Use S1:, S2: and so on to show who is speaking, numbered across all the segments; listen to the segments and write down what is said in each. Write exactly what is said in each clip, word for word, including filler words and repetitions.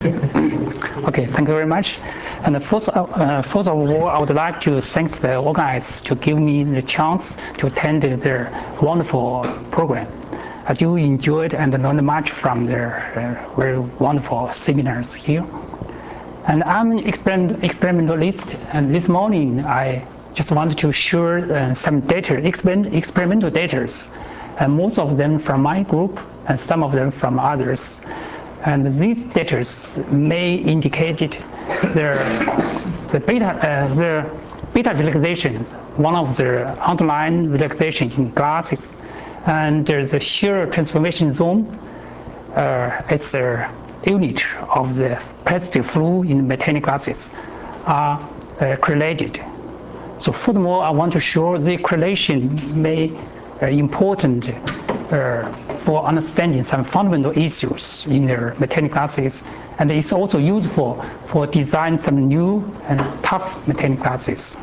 S1: Okay, thank you very much. And first, uh, first of all, I would like to thank the organizers to give me the chance to attend their wonderful program. I do enjoy it and learn much from their uh, very wonderful seminars here. And I'm an experiment, experimentalist, and this morning I just wanted to share uh, some data, experiment, experimental data, and most of them from my group and some of them from others. And these data may indicate their the beta uh, the beta relaxation, one of the underlying relaxation in glasses, and there's a shear transformation zone. Uh, it's a unit of the plastic flow in mechanical glasses are uh, correlated. So furthermore, I want to show the correlation may uh, important uh, for understanding some fundamental issues in their mechanical glasses, and it's also useful for design some new and tough mechanical glasses.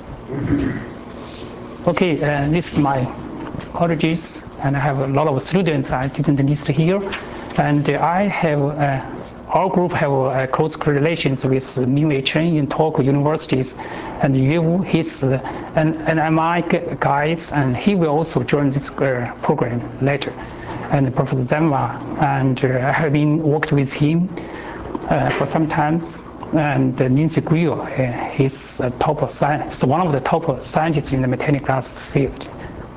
S1: Okay, uh, this is my colleagues, and I have a lot of students I didn't list here, and uh, I have uh, our group have uh, close correlations with Mingwei Chen in Tokyo universities, and you, he's uh, an, an M I guys, and he will also join this uh, program later. And Professor Zenma, and uh, I have been worked with him uh, for some time. And uh, Nancy Greer, uh, he's a top scientist, one of the top scientists in the mechanical glass field.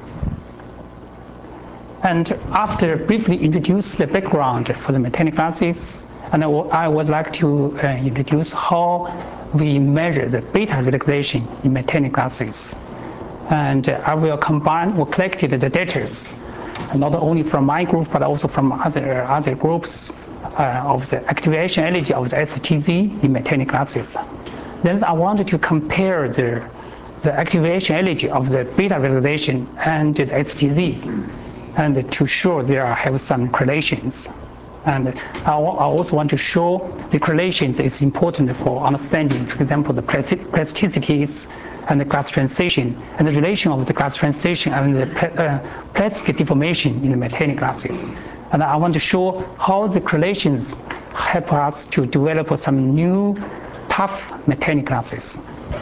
S1: And after briefly introduce the background for the mechanical glasses, and I would like to uh, introduce how we measure the beta relaxation in mechanical glasses. And uh, I will combine or collect the data, not only from my group, but also from other, other groups uh, of the activation energy of the S T Z in mechanical glasses. Then I wanted to compare the, the activation energy of the beta relaxation and the S T Z, and to show there have some correlations. And I also want to show the correlations is important for understanding, for example, the plasticities and the glass transition, and the relation of the glass transition and the uh, plastic deformation in the mechanical glasses. And I want to show how the correlations help us to develop some new tough mechanical glasses.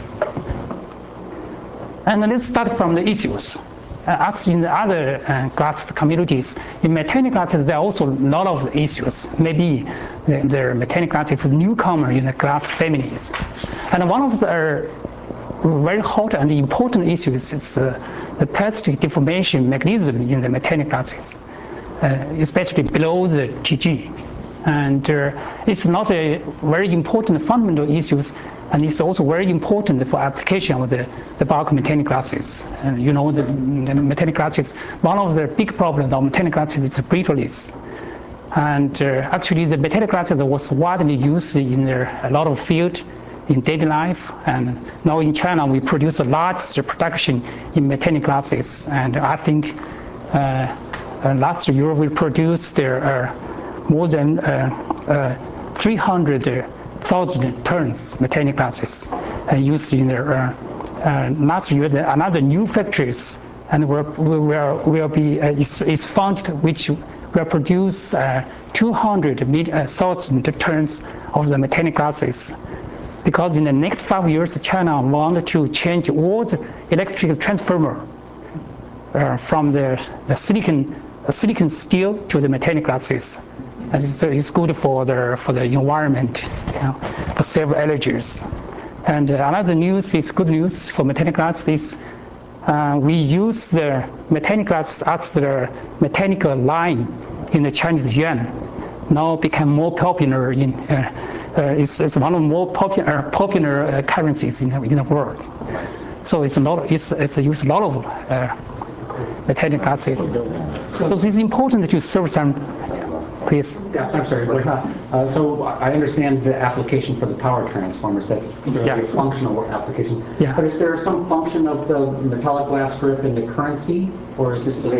S1: And let's start from the issues. Uh, as in the other uh, glass communities, in mechanical glasses there are also a lot of issues. Maybe the, the mechanical glass is a newcomer in the glass families. And one of the uh, very hot and important issues is uh, the plastic deformation mechanism in the mechanical glasses, uh, especially below the T G. And uh, it's not a very important fundamental issues, and it's also very important for application of the, the bulk mechanical glasses. And you know, the, the mechanical glasses, one of the big problems of mechanical glasses is brittleness. And uh, actually the mechanical glasses was widely used in uh, a lot of field in daily life. And now in China, we produce a large production in mechanical glasses. And I think uh, uh, last year we produced there uh, more than uh, uh, three hundred thousand tons mechanical glasses uh, used in there. Uh, uh, last year, the, another new factories and will will will be uh, is, is founded, which will produce uh, two hundred thousand tons of the mechanical glasses. Because in the next five years, China wanted to change all the electrical transformer uh, from the, the silicon uh, silicon steel to the mechanical glasses. And it's, it's good for the for the environment, you know, for several allergies. And uh, another news is good news for mechanical glasses. Uh, we use the mechanical glass as the mechanical line in the Chinese yuan. Now become more popular in. Uh, uh, it's, it's one of the more popular popular uh, currencies in the, in the world. So it's a lot. It's it's used a lot of uh, mechanical glasses. So it's important to serve some. Please.
S2: Yes, I'm sorry. Uh, so I understand the application for the power transformers. That's
S1: yes.
S2: a functional application.
S1: Yeah.
S2: But is there some function of the metallic glass strip in the currency, or is it just?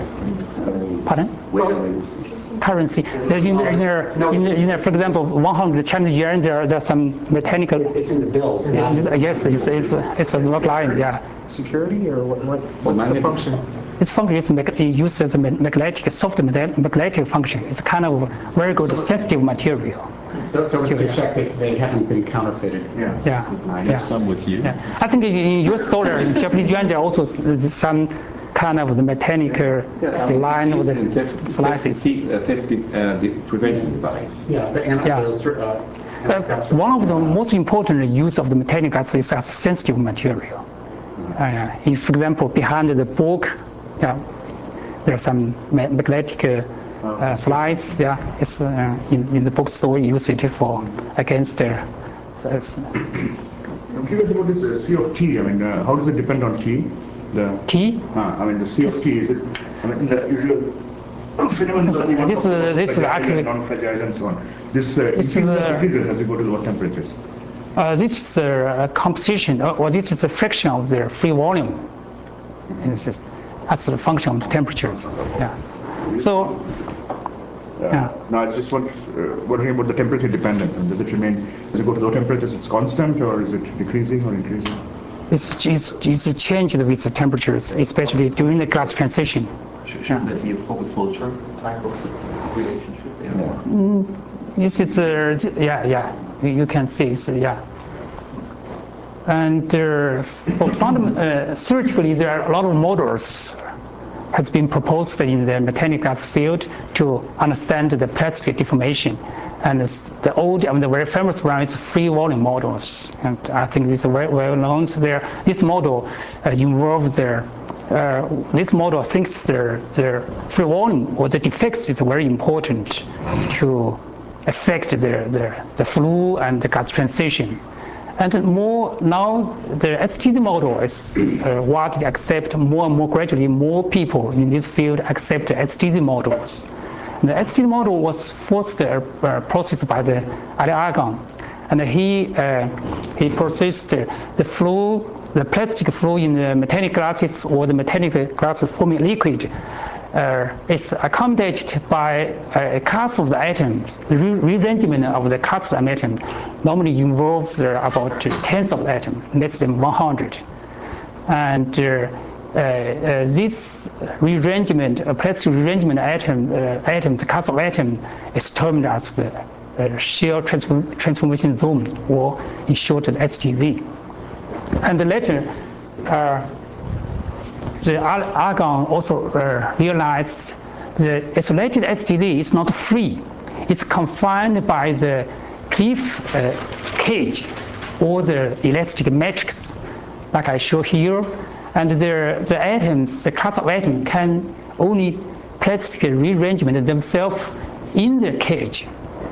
S1: With. Pardon? With. Currency. There's in there, in there, in there, in there for example, one hundred Chinese yuan. There, there's some mechanical.
S2: It's in the bills.
S1: Yes, it's it's it's a lot line. Yeah.
S3: Security, or what? what what's the function?
S1: Its function is it uses magnetic, soft magnetic function. It's kind of very good sensitive material.
S2: So, so it's to
S1: Yeah.
S2: check that they haven't been counterfeited.
S4: Yeah.
S1: Yeah.
S5: I have
S1: Yeah.
S5: some with you.
S1: Yeah. I think in U S dollar, in Japanese yuan, there are also s- some kind of the mechanical line with the slices.
S5: Theft uh, the prevention device.
S2: Yeah, the, and
S1: Yeah.
S2: those, uh,
S1: Uh, one of the most important use of the metallic glass is as sensitive material. Uh, if, for example, behind the book, yeah, there are some ma- magnetic uh, uh, slides. Yeah, it's uh, in, in the bookstore. We use it for against the. So it's,
S4: I'm curious about this uh, C of T. I mean, uh, how does it depend on T? The
S1: T.
S4: Uh, I mean, the C of T, is it? I mean, the usual phenomena
S1: This-
S4: that we want
S1: this,
S4: to talk
S1: uh,
S4: about,
S1: this is
S4: fragile
S1: actually-
S4: and non-fragile and so on. This uh,
S1: This is,
S4: increases or
S1: uh,
S4: decreases as you go to lower temperatures.
S1: Uh, this is the uh, composition, or, or this is the fraction of the free volume. And it's just, that's the function of the temperatures. Yeah. So. Yeah.
S4: No, I just want, uh, wondering about the temperature dependence. And does it remain, as you go to low temperatures, it's constant, or is it decreasing or increasing?
S1: It's, it's, it's changed with the temperatures, especially during the glass transition.
S5: Shouldn't that be a full filter type of relationship? Yeah.
S1: This is, uh, yeah, yeah, you you can see, it's, yeah. And uh, for fundam- uh, theoretically, there are a lot of models has been proposed in the mechanical glass field to understand the plastic deformation. And it's the old and the very famous one is free volume models. And I think this is very well known. So there, this model uh, involves the, uh, this model thinks the, the free volume or the defects is very important to affect the, the, the flow and the gas transition. And more now, the S T Z model is uh, widely accepted. More and more gradually, more people in this field accept the S T Z models. The S T Z model was first uh, uh, processed by the Ali Argon, and he uh, he processed uh, the flow, the plastic flow in the metallic glasses or the metallic glasses forming liquid. Uh, is accommodated by a class of the atoms. The re- rearrangement of the class of atom normally involves uh, about tens of atoms, less than one hundred. And uh, uh, uh, this rearrangement, a plastic rearrangement atom, uh, atoms, the class of atom, is termed as the uh, shear transform- transformation zone, or in short, the S T Z. And later, uh, the Argon also uh, realized the isolated S T Z is not free. It's confined by the cliff uh, cage or the elastic matrix, like I show here. And the, the atoms, the class of atoms, can only plastically rearrangement themselves in the cage.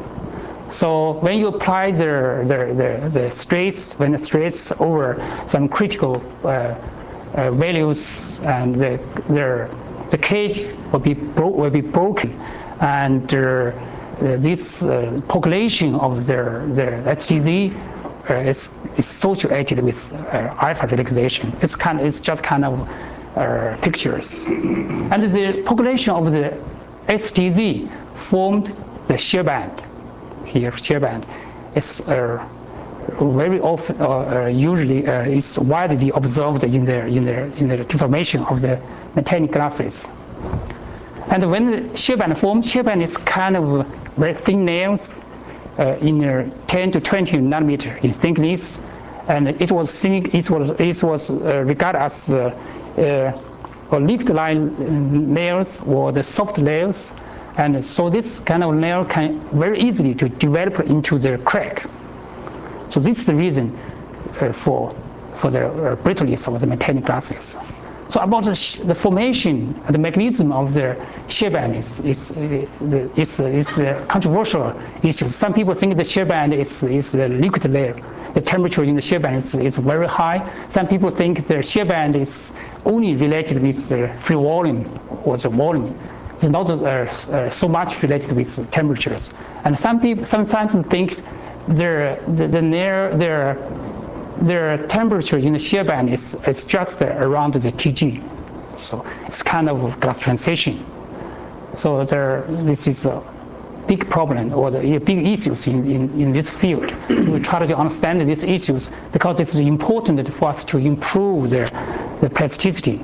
S1: So when you apply the, the, the, the stress, when the stress over some critical uh, Uh, values, and the, the, the cage will be, bro- will be broken, and uh, uh, this uh, population of the, the S T Z uh, is, is associated with uh, alpha relaxation. It's kind of, it's just kind of uh, pictures, and the population of the S T Z formed the shear band. Here, shear band is. Uh, very often, uh, uh, usually, uh, is widely observed in the in the in the deformation of the metallic glasses. And when the shear band forms, shear band is kind of very thin layers, uh, in uh, ten to twenty nanometer in thickness, and it was seen, it was it was uh, regarded as uh, uh, liquid line layers or the soft layers, and so this kind of layer can very easily to develop into the crack. So this is the reason uh, for for the uh, brittleness of the metallic glasses. So about the, sh- the formation and the mechanism of the shear band is is uh, the is is the controversial issue. Some people think the shear band is is the liquid layer. The temperature in the shear band is, is very high. Some people think the shear band is only related with the free volume or the volume. It's not uh, uh, so much related with temperatures. And some people, some scientists think their the, the near their their temperature in the shear band is is just around the T G, so it's kind of glass transition. So there, this is a big problem or the big issues in, in, in this field. We try to understand these issues because it's important for us to improve the the plasticity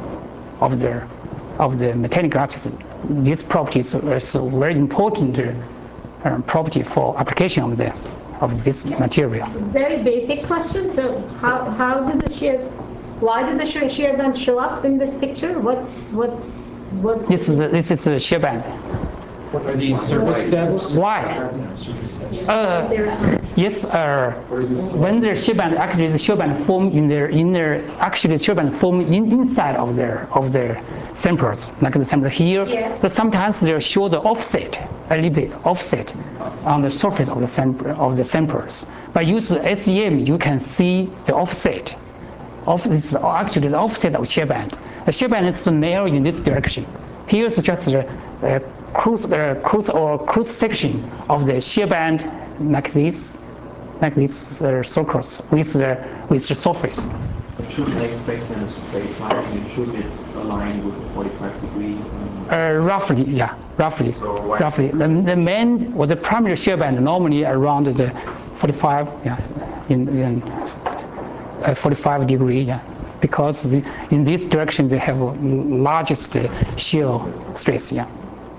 S1: of the of the metallic glasses. These properties are so very important. Uh, uh, property for application of the of this material.
S6: Very basic question. So how how did the shear, why did the shear, shear band show up in this picture? What's what's what's
S1: This is a, this is a shear band.
S3: Are these surface steps?
S1: Why? Uh, yes, uh, when the shear band actually the shear band form in their inner actually the shear band form in, inside of their of their samples, like the sample here.
S6: Yes.
S1: But sometimes they show the offset, a little bit offset on the surface of the sample of the samples. By using S E M, you can see the offset. Of this actually the offset of shear band. The shear band is narrow in this direction. Here's just a, a cruise, uh, cruise or cruise section of the shear band like this, like this uh, circles with the with the surface.
S5: Shouldn't they expect in a straight line? It should it align with the forty-five degree?
S1: Uh, roughly, yeah, roughly,
S5: So why-
S1: roughly. The, the main or the primary shear band normally around the forty-five, yeah, in, in uh, forty-five degree, yeah, because the, in this direction they have largest shear stress, yeah.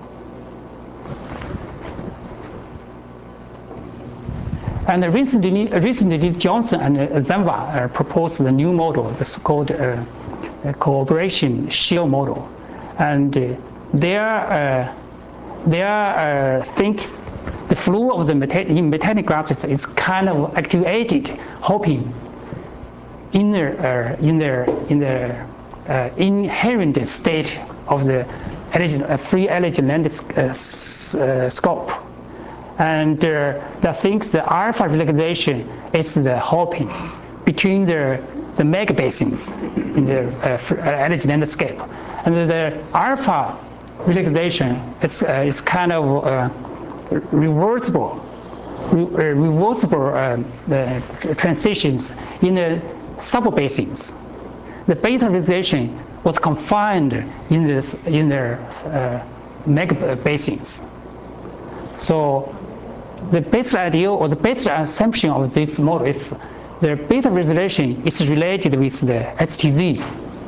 S1: And recently, recently Johnson and Zanva uh, proposed the new model, the so-called uh, cooperation shear model, and uh, they uh, they uh, think the flow of the meta in metallic glasses is kind of activated, hopping in the uh, in the in the uh, inherent state of the energy, uh, free energy landscape. And uh, they think the alpha relaxation is the hopping between the, the mega basins in the uh, energy landscape. And the alpha relaxation is, uh, is kind of uh, reversible, re reversible uh, uh, transitions in the sub-basins. The beta relaxation was confined in, this, in the uh, mega basins. So the basic idea or the basic assumption of this model is the beta resolution is related with the S T Z.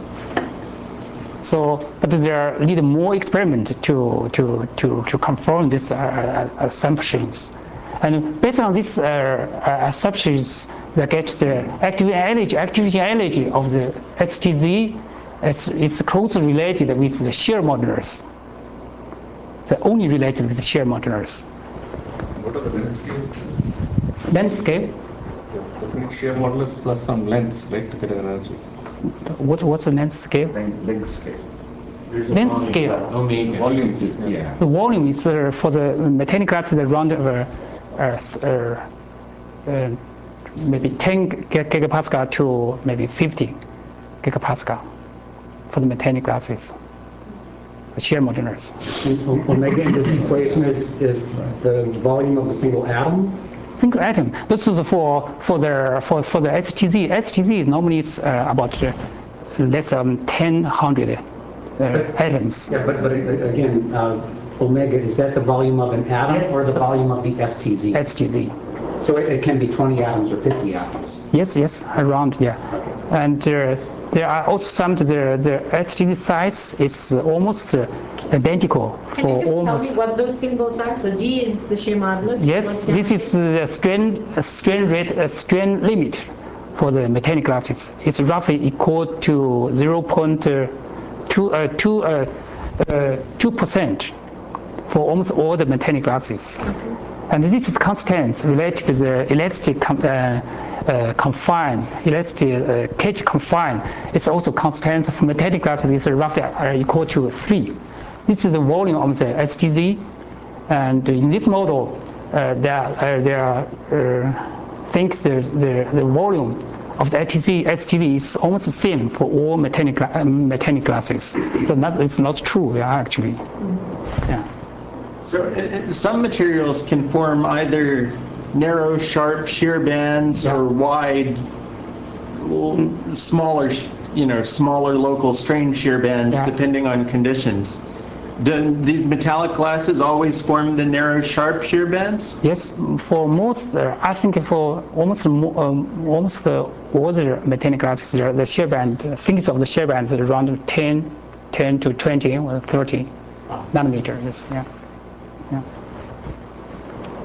S1: So, but there need more experiment to to to to confirm these uh, assumptions. And based on these uh, assumptions, they get the activity energy, activity energy of the S T Z. It's, it's closely related with the shear modulus. The only related with the shear modulus.
S7: What are the length scales?
S1: Landscape.
S7: Isn't shear modulus plus some lengths, right, to get an energy?
S1: What what's the length scale?
S4: Length scale.
S1: Length scale.
S7: Volume.
S4: Yeah.
S1: The volume is uh, for the metallic glass around uh, uh, uh, uh, maybe ten gigapascal to maybe fifty gigapascal for the metallic glasses. The shear modulus.
S2: And omega in this equation is, is the volume of a single atom?
S1: Single atom. This is for for the for for the S T Z. S T Z normally is uh, about uh, less than ten hundred uh, atoms.
S2: Yeah, but, but again, uh, omega, is that the volume of an atom
S1: Yes.
S2: or the volume of the S T Z?
S1: S T Z.
S2: So it, it can be twenty atoms or fifty atoms?
S1: Yes, yes, around, yeah. And uh, there are also some, the, the S T Z size is almost uh, identical
S6: Can you
S1: for
S6: just
S1: almost.
S6: tell me what those symbols are? So G is the shear modulus.
S1: Yes,
S6: What's
S1: this
S6: the-
S1: is the strain, uh, strain rate, uh, strain limit for the metallic glasses. It's roughly equal to zero point two percent for almost all the metallic glasses. And this is constant related to the elastic com uh, uh, confine, elastic uh, cage confine. It's also constant for metallic glasses. It's roughly uh, equal to three. This is the volume of the S T Z. And in this model, uh, there, uh, there are uh, things the, the, the volume of the S T Z, S T V is almost the same for all metallic, gla uh, metallic glasses. But that is not true, yeah, actually. Yeah.
S8: So uh, some materials can form either narrow, sharp shear bands or wide, l- smaller, sh- you know, smaller local strain shear bands,
S1: Yeah.
S8: depending on conditions. Do these metallic glasses always form the narrow, sharp shear bands?
S1: Yes, for most, uh, I think for almost mo um, almost uh, all the metallic glasses, the, the shear band, uh, things of the shear bands are around ten, ten to twenty or thirty nanometers. Yeah, yeah.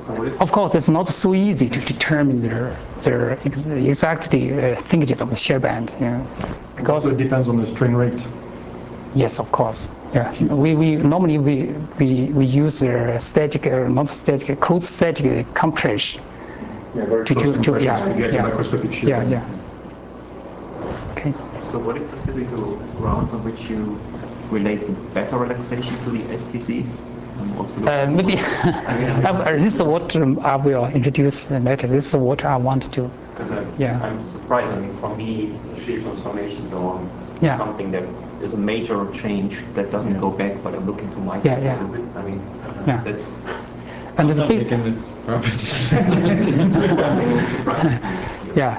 S1: Of course, it's not so easy to determine their their ex exactly uh, thickness of the shear band. You know, because
S9: So it depends on the strain rate.
S1: yes, of course. Yeah, we, we normally we we, we use the static or not static closed static compression.
S9: Yeah, very
S1: To-
S9: close
S1: to- to-
S9: compression
S1: yeah,
S9: to get
S1: yeah.
S9: the microscopic shear
S1: Yeah,
S9: band.
S1: yeah. Okay.
S5: So what is the physical grounds on which you relate the beta relaxation to the S T Cs? And also the-
S1: Uh, maybe uh, this is what um, I will introduce later. This is what I want to do.
S10: Because I'm,
S1: Yeah.
S10: I'm surprised. I mean, for me, shear transformations are
S1: Yeah.
S10: something that is a major change that doesn't go back, but I'm looking to my
S1: Yeah, yeah.
S10: a little bit. I mean,
S1: Yeah.
S10: is that
S1: And the
S7: Not
S1: big,
S7: making this proposition.
S1: yeah.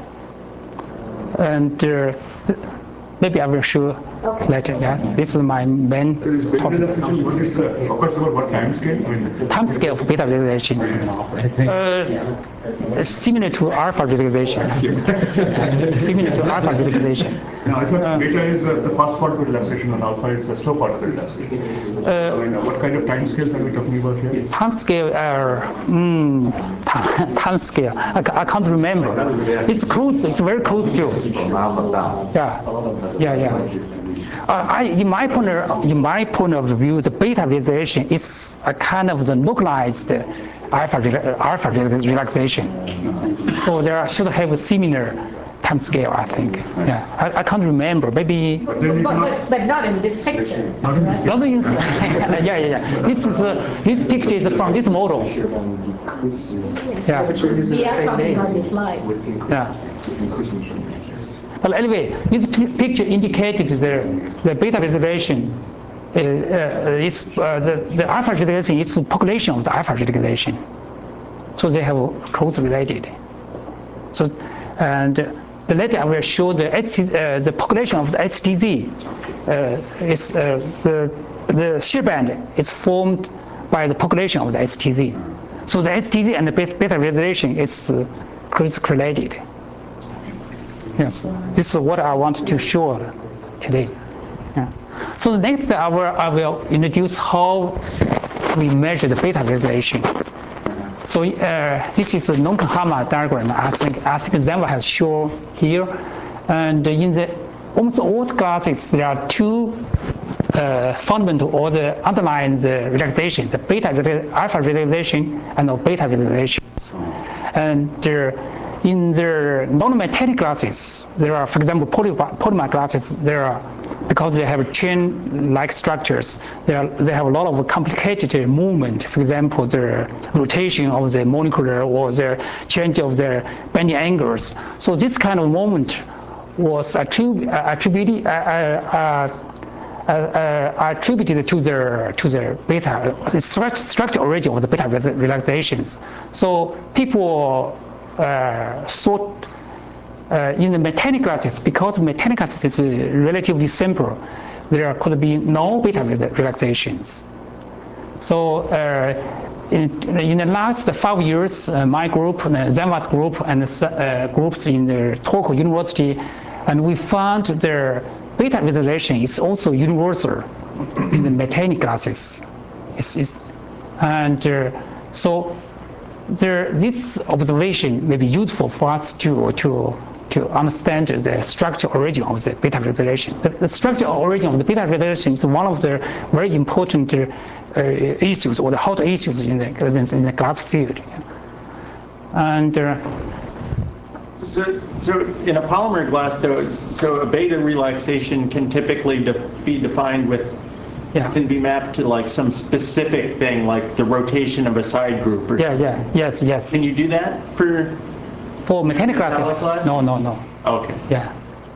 S1: And uh, th- maybe I will show
S6: Okay.
S1: later. Yes, this is my main
S4: So this beta
S1: topic.
S4: relaxation, what is the, of course, about what time scale? I mean,
S1: Time scale of beta relaxation. Uh, similar to alpha relaxation. Similar to alpha relaxation.
S4: no, I thought beta is uh, the fast part of the relaxation and alpha is the slow part of the relaxation. I mean, uh, what kind of time scales are we talking about here?
S1: Time scale, uh, mm, time, time scale. I, ca- I can't remember. It's close. It's very close to.
S5: From alpha down.
S1: Yeah, yeah, yeah. Uh, I, in my point, of, in my point of view, the beta relaxation is a kind of the localized alpha rela- alpha rela- relaxation. So there should have a similar time scale, I think. Yeah, I, I can't remember. Maybe
S4: But then we
S6: But,
S4: cannot,
S6: but, but not in this picture.
S4: not in this
S1: not in, yeah, yeah, yeah. This is uh, this picture is from this model. Yeah,
S6: We are talking about this slide.
S1: yeah. But anyway, this pi- picture indicated the, the beta reservation. Uh, uh, is uh, the, the alpha reservation is the population of the alpha reservation. So they have close related. So, and the later I will show the S T, uh, the population of the S T Z uh, is uh, the the shear band is formed by the population of the S T Z. So the S T Z and the beta beta reservation is uh, close related. Yes, this is what I want to show today. Yeah. So next I will, I will introduce how we measure the beta realization. So uh, this is a non-Kahama diagram. I think I think Zenwa has shown here, and in the almost all the classes there are two uh, fundamental or the underlying the relaxation, the beta alpha relaxation and the beta relaxation. And there, in the non-metallic classes, there are, for example, polymer, polymer classes. There are because they have chain-like structures. They are, they have a lot of complicated movement. For example, the rotation of the molecular or the change of the bending angles. So this kind of moment was attrib- uh, attributed. Uh, uh, Uh, uh, attributed to the to the beta the stru- structure origin of the beta re- relaxations. So people uh, thought uh, in the metallic classes, because metallic classes is uh, relatively simple, there could be no beta re- relaxations. So uh, in, in the last five years, uh, my group, the Zenwa's group, and the uh, groups in the Tokyo University, and we found the beta reservation is also universal in the metallic classes. It's, it's, and uh, so there, this observation may be useful for us to, to, to understand the structure origin of the beta reservation. The, the structure origin of the beta reservation is one of the very important uh, issues or the hot issues in the, in the glass field. And uh,
S8: So, so in a polymer glass, though, so a beta relaxation can typically de- be defined with,
S1: yeah.
S8: can be mapped to like some specific thing, like the rotation of a side group or
S1: Yeah,
S8: something.
S1: yeah, yes, yes.
S8: Can you do that for?
S1: For metallic
S8: Metallic
S1: glasses?
S8: glass?
S1: No, no, no.
S8: Okay.
S1: Yeah.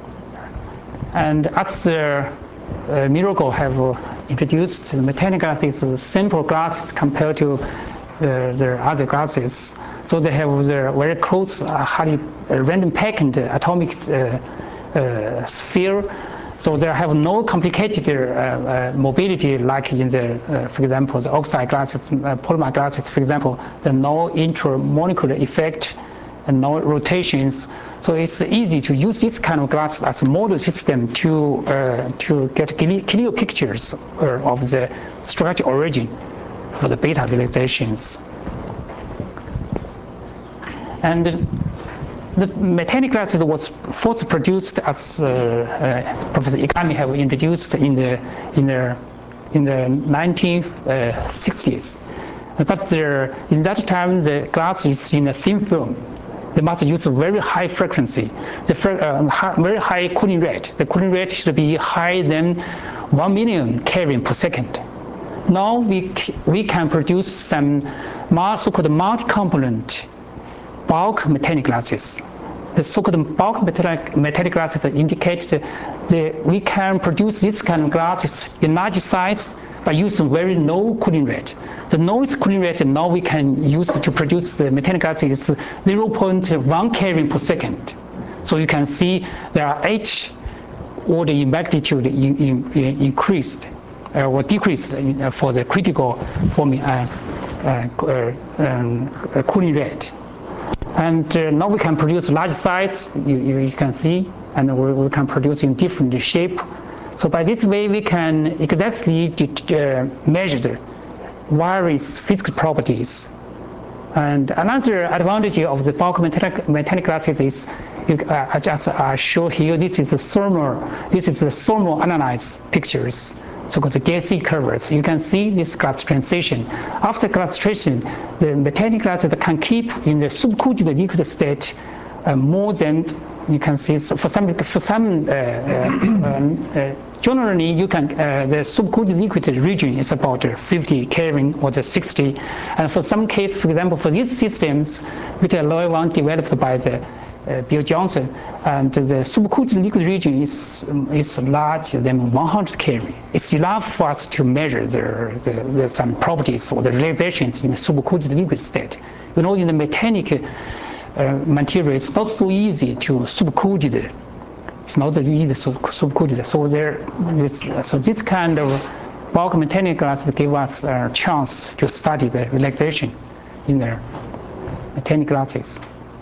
S1: And as the uh, Miracle have uh, introduced, the metallic glass is a simple glass compared to uh, the other glasses. So they have the very close, uh, highly uh, random packed atomic uh, uh, sphere. So they have no complicated uh, uh, mobility like in the, uh, for example, the oxide glasses, uh, polymer glasses, for example, the no intermolecular effect and no rotations. So it's easy to use this kind of glass as a model system to uh, to get clear pictures of the structure origin for the beta realizations. And the metallic glasses was first produced as uh, uh, Professor Igami have introduced in the in the in the nineteen sixties. But there, in that time, the glass is in a thin film. They must use a very high frequency, the uh, high, very high cooling rate. The cooling rate should be higher than one million Kelvin per second. Now we we can produce some so-called multi-component bulk metallic glasses. The so-called bulk metallic, metallic glasses indicate that we can produce this kind of glasses in large size by using very low cooling rate. The lowest cooling rate now we can use to produce the metallic glasses is zero point one Kelvin per second. So you can see there are eight order in magnitude in, in, in increased uh, or decreased in, uh, for the critical forming uh, uh, uh, um, uh, cooling rate. And uh, now we can produce large size, you, you, you can see, and we, we can produce in different shape. So by this way, we can exactly uh, measure the various physical properties. And another advantage of the bulk metallic, metallic glasses is, you, uh, I just uh, show here, this is the thermal, this is the thermal analyzed pictures, so-called the gassy curves. You can see this glass transition. After glass transition, the metallic glasses can keep in the supercooled liquid state uh, more than, you can see, so for some, for some uh, uh, uh, generally you can, uh, the supercooled liquid region is about fifty Kelvin or the sixty. And for some cases, for example, for these systems, with the alloy one developed by the uh, Bill Johnson, and the supercooled liquid region is, um, is larger than one hundred Kelvin. It's enough for us to measure the, the, the some properties or the realizations in the supercooled liquid state. You know, in the metallic uh, material, it's not so easy to supercool it. It's not easy to supercool it. So there, this, so this kind of bulk metallic glass give us a chance to study the relaxation in the metallic glasses.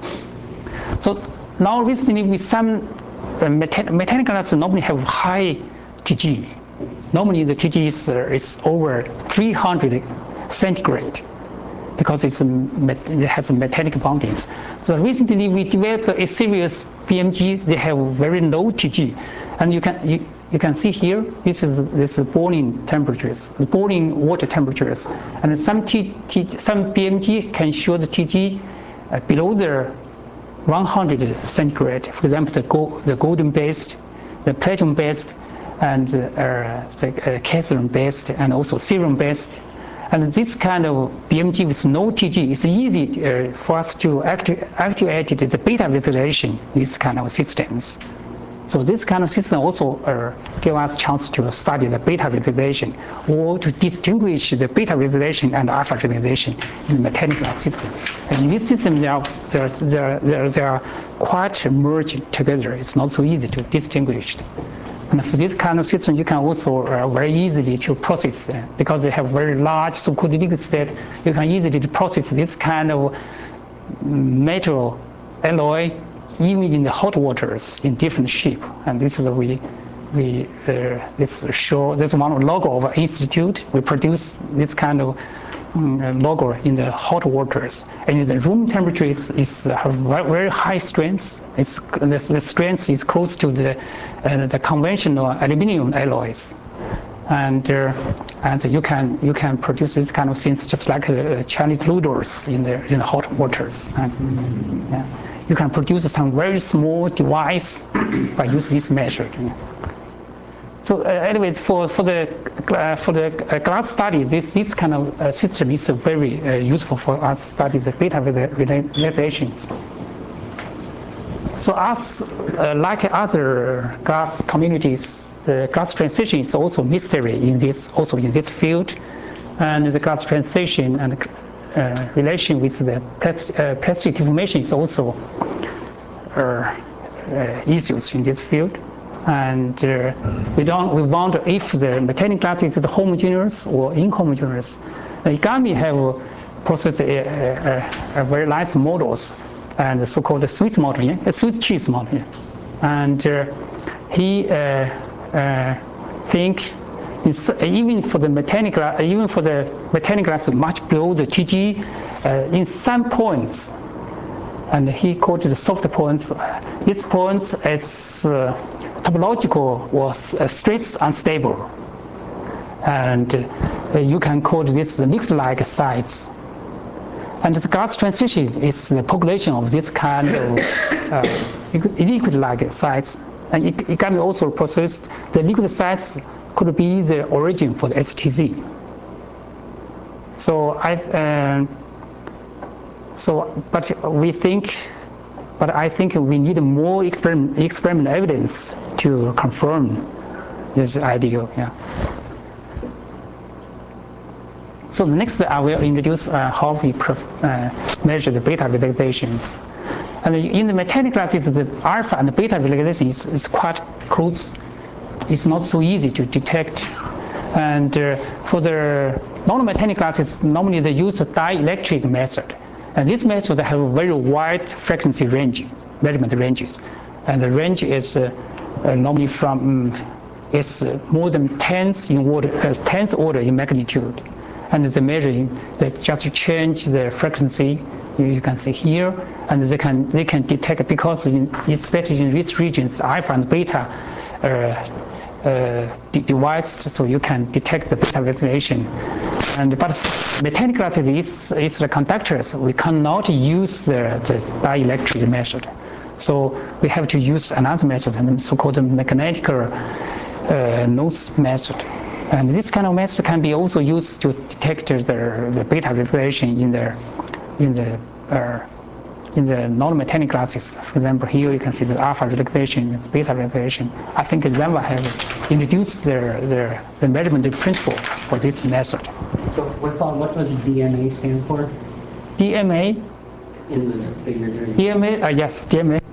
S1: So now recently with some uh, metal, metallic glasses normally have high T G. Normally the T G is, uh, is over three hundred centigrade because it's a, it has a metallic bondings. So recently we developed a series P M G. They have very low T G, and you can you, you can see here this is this is boiling temperatures, boiling water temperatures, and some T, T, some P M G can show the T G uh, below the one hundred centigrade. For example, the gold, the golden based, the platinum based, and uh, the uh, calcium based, and also serum based. And this kind of P M G with no T G is easy uh, for us to acti activate the beta visualization in these kind of systems. So this kind of system also uh, give us a chance to study the beta visualization or to distinguish the beta visualization and alpha visualization in the metallic glass system. And in this system, they are, they are, they are, they are, they are quite merged together. It's not so easy to distinguish. And for this kind of system, you can also uh, very easily to process them because they have very large so-called liquid state. You can easily process this kind of metal alloy even in the hot waters in different shape. And this is we we uh, this show this one logo of our institute. We produce this kind of um, logo in the hot waters, and in the room temperature is, is uh, have very high strength. It's the, the strength is close to the uh, the conventional aluminum alloys, and uh, and you can you can produce this kind of things just like uh, Chinese noodles in the in the hot waters. And, yeah. You can produce some very small device by using this method. So, uh, anyways, for for the uh, for the uh, glass study, this this kind of uh, system is uh, very uh, useful for us to study the beta realizations. So, as uh, like other glass communities, the glass transition is also mystery in this also in this field, and the glass transition and Uh, relation with the plastic, uh, plastic deformation is also uh, uh, issues in this field, and uh, we don't we wonder if the metallic glass is homogeneous or inhomogeneous. Uh, Igami have processed a, a, a very nice models and the so-called Swiss model, yeah? a Swiss cheese model, yeah? And uh, he uh, uh, think. Even for the metallic, even for the metallic glass much below the T G, uh, in some points, and he called the soft points. These points is uh, topological or uh, stress unstable, and uh, you can call this the liquid-like sites. And the gas transition is the population of this kind of uh, liquid-like sites, and it, it can also process the liquid sites could be the origin for the S T Z. So I, uh, so but we think, but I think we need more experiment, experiment evidence to confirm this idea. Yeah. So the next I will introduce uh, how we uh, measure the beta relaxations. And in the metallic glasses, the alpha and the beta relaxation is, is quite close. It's not so easy to detect. And uh, for the non-metallic glasses, normally they use the dielectric method. And this method have a very wide frequency range, measurement ranges. And the range is uh, uh, normally from, um, it's uh, more than tens in order, uh, tens order in magnitude. And the measuring, they just change the frequency. You can see here, and they can they can detect, because in, especially in these regions, the alpha and beta uh, uh, device, so you can detect the beta relaxation. And but metallic glasses is is the conductors. We cannot use the the dielectric method, so we have to use another method, the so-called magnetic uh, nose method. And this kind of method can be also used to detect the, the beta reflection in the in the uh, in the non-metallic glasses. For example, here you can see the alpha relaxation and beta relaxation. I think Zenva have introduced their, their the measurement principle for this method.
S2: So what, what does D M A stand for?
S1: D M A.
S2: In the figure here.
S1: D M A. Uh, yes, D M A.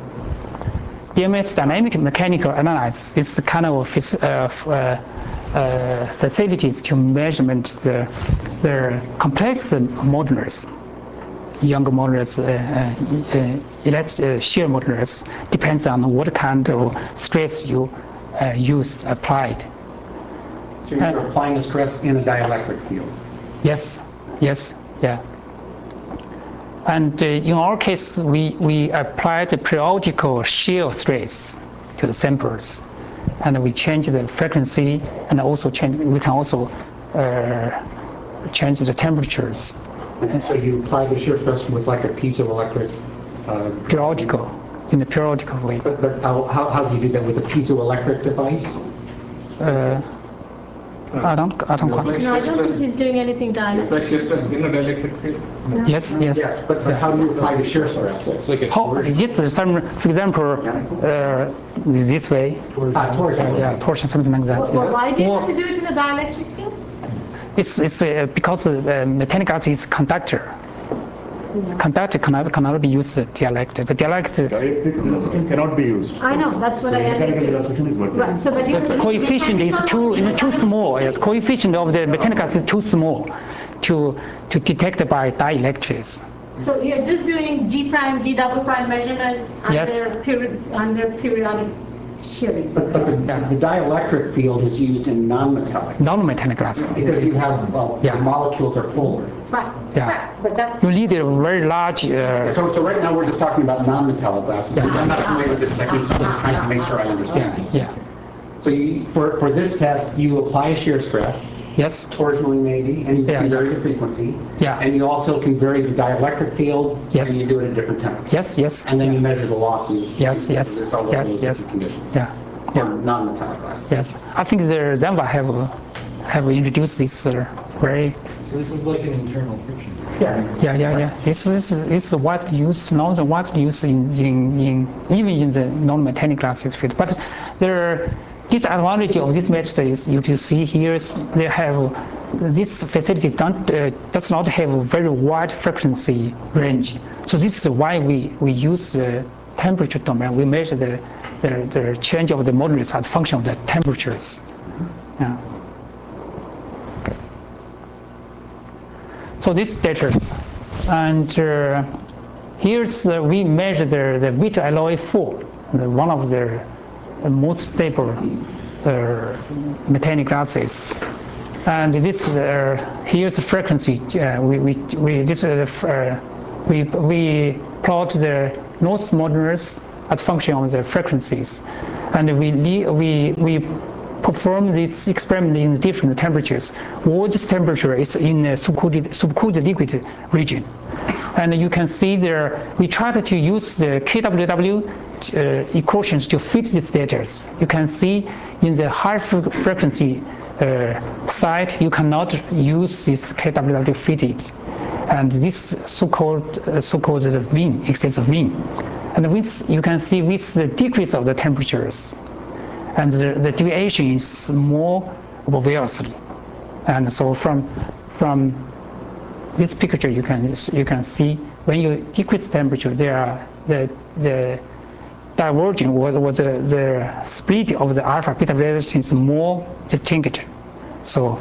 S1: D M A is dynamic mechanical analysis. It's the kind of uh, uh, Uh, facilities to measurement the, the complex modulars, younger modulars, uh, uh, elastic, uh, shear modulars, depends on what kind of stress you uh, used, applied.
S2: So you're uh, applying a stress in a dielectric field?
S1: Yes, yes, yeah. And uh, in our case, we, we applied the periodical shear stress to the samples. And we change the frequency, and also change. We can also uh, change the temperatures.
S2: So you apply the shear stress with like a piezoelectric. Uh,
S1: periodical, in the periodical way.
S2: But, but how, how how do you do that with a piezoelectric device?
S1: Uh, I don't. I don't.
S6: No, I don't think he's doing anything dielectric.
S7: Apply shear stress in a dielectric field.
S1: Yes, yes.
S2: Yes, but, but how do you apply the shear stress?
S7: It's like a
S1: How, yes, some, for example, uh, this way.
S2: Ah, torsion.
S1: Uh, yeah, torsion, something like that.
S6: Well, why do you
S1: Or
S6: have to do it in a dielectric field?
S1: It's it's uh, because uh, metallic gas is conductor. Conductor cannot cannot be used the dielectric. The dielectric.
S4: Dielectric relaxation cannot be used.
S6: I know, that's what I
S4: Mechanical relaxation is
S6: understood.
S4: what.
S6: Right, so but you
S1: The coefficient is too is too small. Yes, coefficient of the metallic gas is too small to to detect by dielectrics.
S6: So you're just doing G prime, G double prime measurement
S1: Yes.
S6: under period under periodic shearing.
S2: But, but the,
S1: Yeah.
S2: the dielectric field is used in non-metallic.
S1: Non-metallic gas.
S2: Because you have, well,
S1: Yeah.
S2: the molecules are polar.
S6: Right,
S1: Yeah.
S6: right, but that's.
S1: You need a very large. Uh,
S2: So, so right now we're just talking about non-metallic glasses. I'm not familiar with this technique, so I'm just trying to make sure I understand this.
S1: yeah.
S2: So you, for, for this test, you apply a shear stress,
S1: Yes.
S2: torsionally maybe, and you
S1: Yeah,
S2: can
S1: yeah.
S2: vary the frequency.
S1: Yeah.
S2: And you also can vary the dielectric field.
S1: Yes.
S2: And you do it at different temperatures.
S1: Yes. Yes.
S2: And then you measure the losses.
S1: Yes,
S2: as a
S1: yes,
S2: result of
S1: yes,
S2: those
S1: yes.
S2: different conditions.
S1: Yeah.
S2: For
S1: Yeah.
S2: non-metallic glasses.
S1: Yes. I think the Zenva have uh, have introduced this uh, very.
S3: So this is like an internal friction.
S2: Yeah.
S1: Yeah, yeah, yeah. It's it's it's widely used now. The widely used in, in in even in the non-metallic glasses field. But the disadvantage of this method is you can see here is they have this facility don't uh, does not have a very wide frequency range. So this is why we we use the temperature domain. We measure the the, the change of the modulus as a function of the temperatures. Yeah. So this data, and uh, here's uh, we measure the, the beta alloy four, the, one of the uh, most stable uh, metallic glasses. And this uh, here's the frequency. Uh, we we we this uh, uh, we we plot the loss modulus as function of the frequencies, and we we we perform this experiment in different temperatures. All this temperature is in the subcooled, subcooled liquid region, and you can see there we tried to use the K W W uh, equations to fit these data. You can see in the high fre frequency uh, side you cannot use this K W W fitted, and this so-called uh, so-called Wien excessive Wien, and with you can see with the decrease of the temperatures, and the, the deviation is more obviously, and so from from this picture you can you can see when you decrease temperature, there are the the diverging or, or the the split of the alpha beta relation is more distinct. So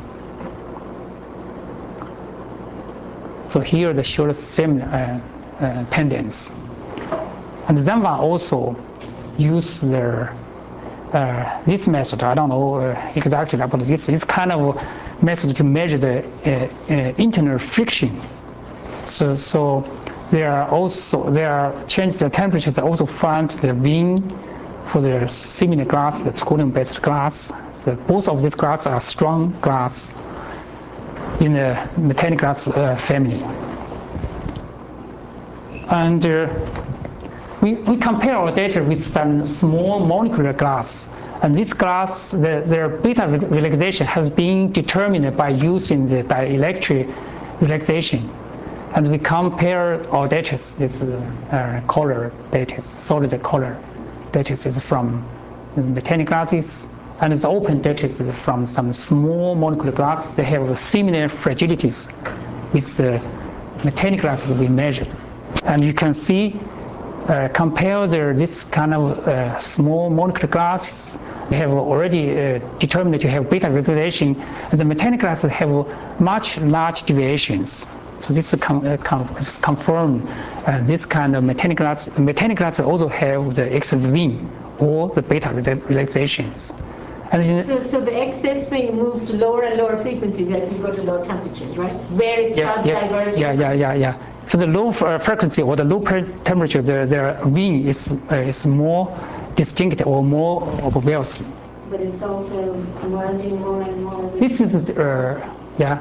S1: so here the show the same uh, uh, pendants, and then one also use the Uh, this method. I don't know uh, exactly, but this is kind of method to measure the uh, uh, internal friction. So, so there are also there are change the temperature. They also find the Wien for the similar glass, the sodium-based glass. The, both of these glass are strong glass in the metallic glass uh, family. And uh, We, we compare our data with some small molecular glass, and this glass, the, their beta relaxation has been determined by using the dielectric relaxation, and we compare our data. This uh, color data, solid color data is from metallic glasses, and the open data is from some small molecular glass. They have similar fragilities with the metallic glasses we measured, and you can see. Uh, compare the, this kind of uh, small molecular glass, they have already uh, determined to have beta regulation, and the metallic glasses have much large deviations. So this is con uh, con confirmed. Uh, this kind of metallic glass, metallic glasses also have the excess Wien or the beta relaxations. And
S6: so, so the excess swing moves to lower and lower frequencies as you go to lower temperatures, right? Where it
S1: yes,
S6: starts
S1: yes,
S6: diverging.
S1: yeah, yeah, yeah, yeah. For the low uh, frequency or the low temperature, the, the Wien is uh, is more distinct or more obvious.
S6: But it's also emerging more and more.
S1: This is uh, yeah.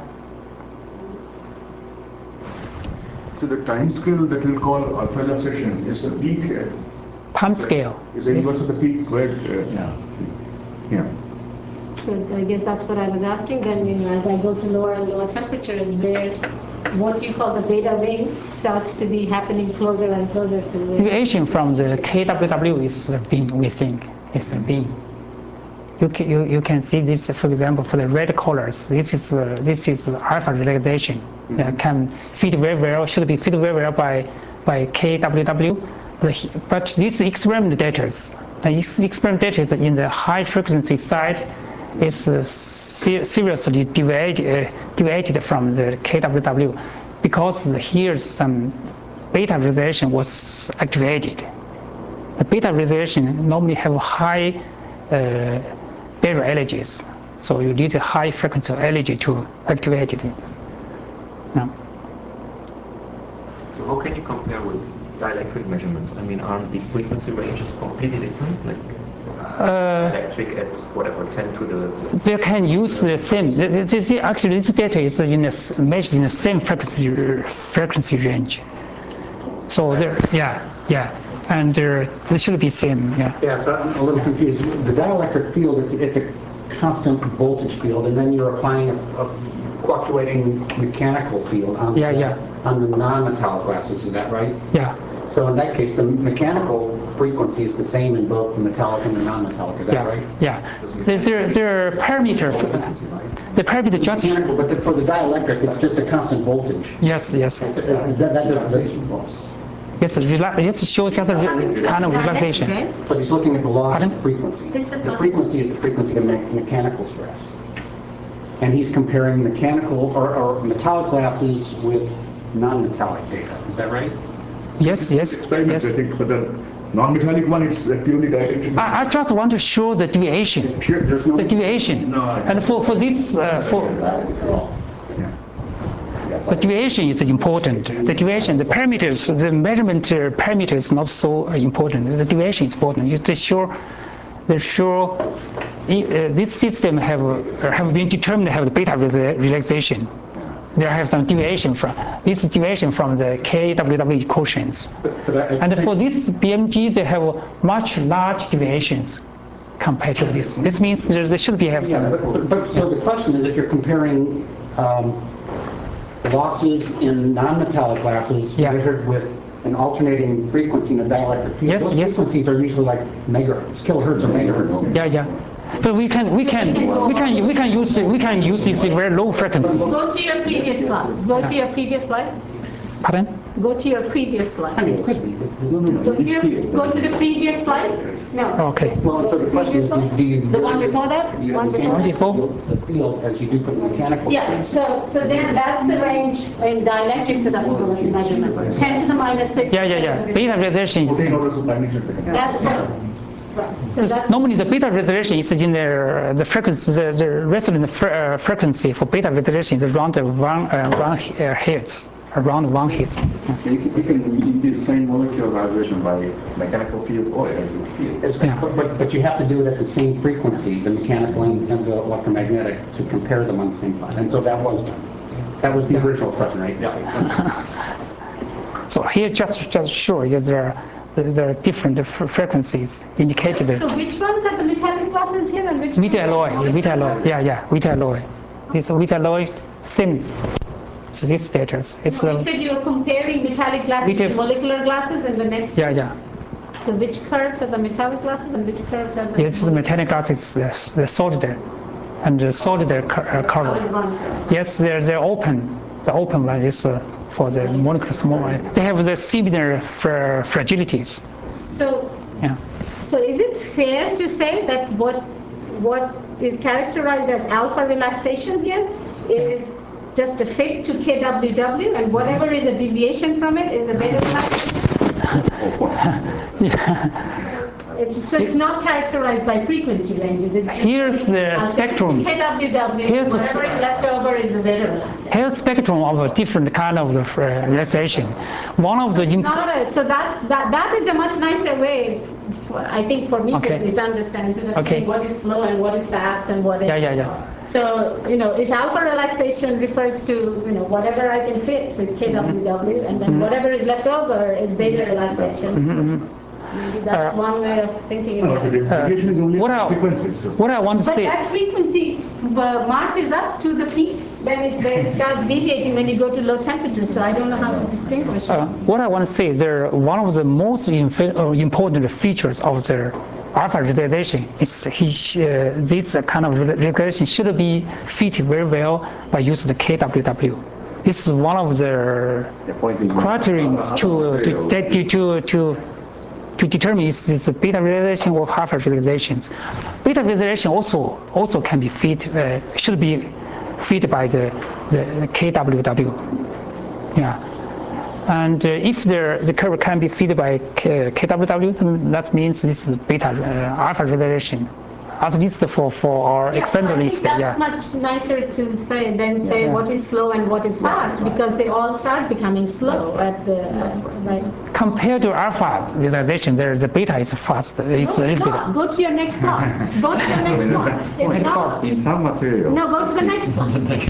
S4: So the time scale that we'll call alpha relaxation is the peak. Uh,
S1: time scale.
S4: Is the inverse of the peak, where? Uh, yeah. Yeah.
S6: So I guess that's what I was asking. Then, you know, as I go to lower and lower temperatures, where what you call the beta wing starts to be happening closer and closer to the
S1: deviation from the K W W is the Wien. We think is the Wien. You can, you, you can see this, for example, for the red colors. This is uh, this is alpha relaxation. Mm-hmm. uh, can fit very well. Should be fit very well by by K W W. But, but this experiment data, this experiment data is in the high frequency side is uh, ser seriously deviated, uh, deviated from the K W W, because here some beta resolution was activated. The beta resolution normally have high uh, barrier energies, so you need a high frequency energy to activate it. No.
S10: So how can you compare with dielectric measurements? I mean, aren't the frequency ranges completely different? Like uh, electric at whatever ten to the.
S1: They can use the same. The, the, the, actually, this data is in a, measured in the same frequency frequency range. So there, yeah, yeah, and there, they should be same. Yeah.
S2: Yeah. So I'm a little confused. The dielectric field, it's it's a constant voltage field, and then you're applying a, a fluctuating mechanical field on
S1: yeah,
S2: the,
S1: yeah.
S2: on the non-metallic glasses. Is that right?
S1: Yeah.
S2: So in that case, the mechanical frequency is the same in both the metallic and the non-metallic. Is that
S1: yeah,
S2: right?
S1: Yeah. There, there, there are parameters. The parameter just.
S2: Mechanical, but the, for the dielectric, it's just a constant voltage.
S1: Yes, yes.
S2: That, that doesn't.
S1: Yes, it shows just a kind of relaxation.
S2: But he's looking at the log
S1: Pardon?
S2: frequency. The frequency is the frequency of me mechanical stress. And he's comparing mechanical or, or metallic glasses with non-metallic data. Is that right?
S1: Yes, yes,
S4: Experiments,
S1: yes.
S4: I think, but the non-metallic one, it's purely dielectric.
S1: I, I just want to show the deviation.
S2: Pure, there's no
S1: the deviation.
S4: No,
S1: and for, for this, uh, for.
S4: Yeah.
S1: The deviation is important. The deviation, the parameters, the measurement uh, parameter is not so important. The deviation is important. You to sure, the sure, uh, this system have uh, have been determined to have the beta relaxation. There have some deviation from this deviation from the K W W equations.
S2: But, but I, I
S1: and for this B M G, they have much large deviations compared to this. This means there, there should be have
S2: yeah,
S1: some.
S2: but, but, so the question is, if you're comparing um, losses in non-metallic glasses
S1: Yeah.
S2: measured with an alternating frequency in a dielectric field,
S1: Yes,
S2: those
S1: yes.
S2: frequencies are usually like megahertz, kilohertz or megahertz.
S1: Yeah, yeah. But we can we can we can we can use we can use this very low frequency.
S6: Go to your previous slide. Go to your previous slide.
S1: Pardon?
S6: Go to your previous
S2: I
S6: slide.
S2: mean, it could be. But
S9: No, no, no,
S6: Go to,
S9: this
S6: your,
S9: field.
S6: go to the previous slide. No.
S1: Okay.
S2: well, so the question is, do, do you
S6: The one before that?
S2: do you
S6: One
S2: have the same
S6: before
S1: that?
S2: field, the field as you do for the mechanical?
S6: Yes, so, so then that's the range in dielectrics of influence measurement. ten to the minus six.
S1: Yeah, yeah, yeah. Beta reservation
S4: fourteen
S1: is
S4: orders of magnitude.
S6: That's what, right. So that's,
S1: normally the beta reservation is in the the frequency the, the resonant fre uh, frequency for beta reservation is around one uh, one uh, hertz, around one hertz.
S9: You can, you can do the same molecular vibration by mechanical field or electric field.
S2: It's-
S1: Yeah.
S2: But, but, but you have to do it at the same frequency, the mechanical and, and the electromagnetic, to compare them on the same time. And so that was done. That was the original question, right? Yeah.
S1: So here just just show you there there there are different fre- frequencies indicated.
S6: so which ones are the metallic glasses here and which?
S1: Vita
S6: ones are
S1: alloy,
S6: the
S1: Vita alloy,
S6: glasses?
S1: yeah, yeah, Vita alloy. It's a Vita alloy same. So this status. It's
S6: No, you
S1: a
S6: said you were comparing metallic glasses
S1: Which
S6: to
S1: if-
S6: molecular glasses in the next.
S1: yeah, yeah.
S6: So which curves are the metallic glasses and which curves are the?
S1: It's the metallic glass is the, the solid and the solid co- uh,
S6: Solid
S1: cover.
S6: ones, right?
S1: Yes, they're they're open. The open one is uh, for the molecular small. They have the similar fra- fragilities.
S6: So,
S1: Yeah.
S6: so is it fair to say that what what is characterized as alpha relaxation here is just a fit to K W W, and whatever is a deviation from it is a beta relaxation? It's, so it's not characterized by frequency ranges. It's just
S1: Here's the
S6: uh,
S1: spectrum.
S6: K W W.
S1: Here's the
S6: Whatever is left over is the beta relaxation.
S1: Here's a spectrum of a different kind of the uh, relaxation. One of the imp-
S6: Not a, so that's that. That is a much nicer way, for, I think, for me
S1: Okay.
S6: to, to understand. Instead of
S1: Okay.
S6: saying what is slow and what is fast and what is.
S1: yeah, yeah, yeah.
S6: So you know, if alpha relaxation refers to you know whatever I can fit with K W W, and then whatever is left over is beta relaxation. Maybe that's one way of thinking
S4: No,
S6: about
S4: the
S6: it.
S4: deviation is only
S1: what I-
S4: frequencies. So
S1: What I want to
S6: But
S1: say.
S6: that frequency uh, marches up to the peak when it, when it starts deviating when you go to low temperatures. So I don't know how to distinguish.
S1: Uh, what I want to say, there one of the most inf- uh, important features of the alpha realization is he sh- uh, this kind of realization should be fitted very well by using the K W W. This is one of the
S9: The point is.
S1: criterions to to, that to to to to determine is this beta realization or alpha realizations. Beta realization also also can be fit uh, should be fit by the the K W W. Yeah. And uh, if the, the curve can be fed by K, KWW, then that means this is beta uh, alpha realization, at least for, for our
S6: Yeah,
S1: experimental
S6: I
S1: list.
S6: think
S1: Yeah.
S6: that's much nicer to say than say
S1: Yeah.
S6: what is slow and what is fast, because they all start becoming slow at the uh, right.
S1: Compared to alpha realization, there the beta is fast. It's
S6: No,
S1: a
S6: it's
S1: little
S6: not.
S1: bit.
S6: Go to your next plot. Go to the next plot. It's not.
S9: In some materials.
S6: No, go to the next plot.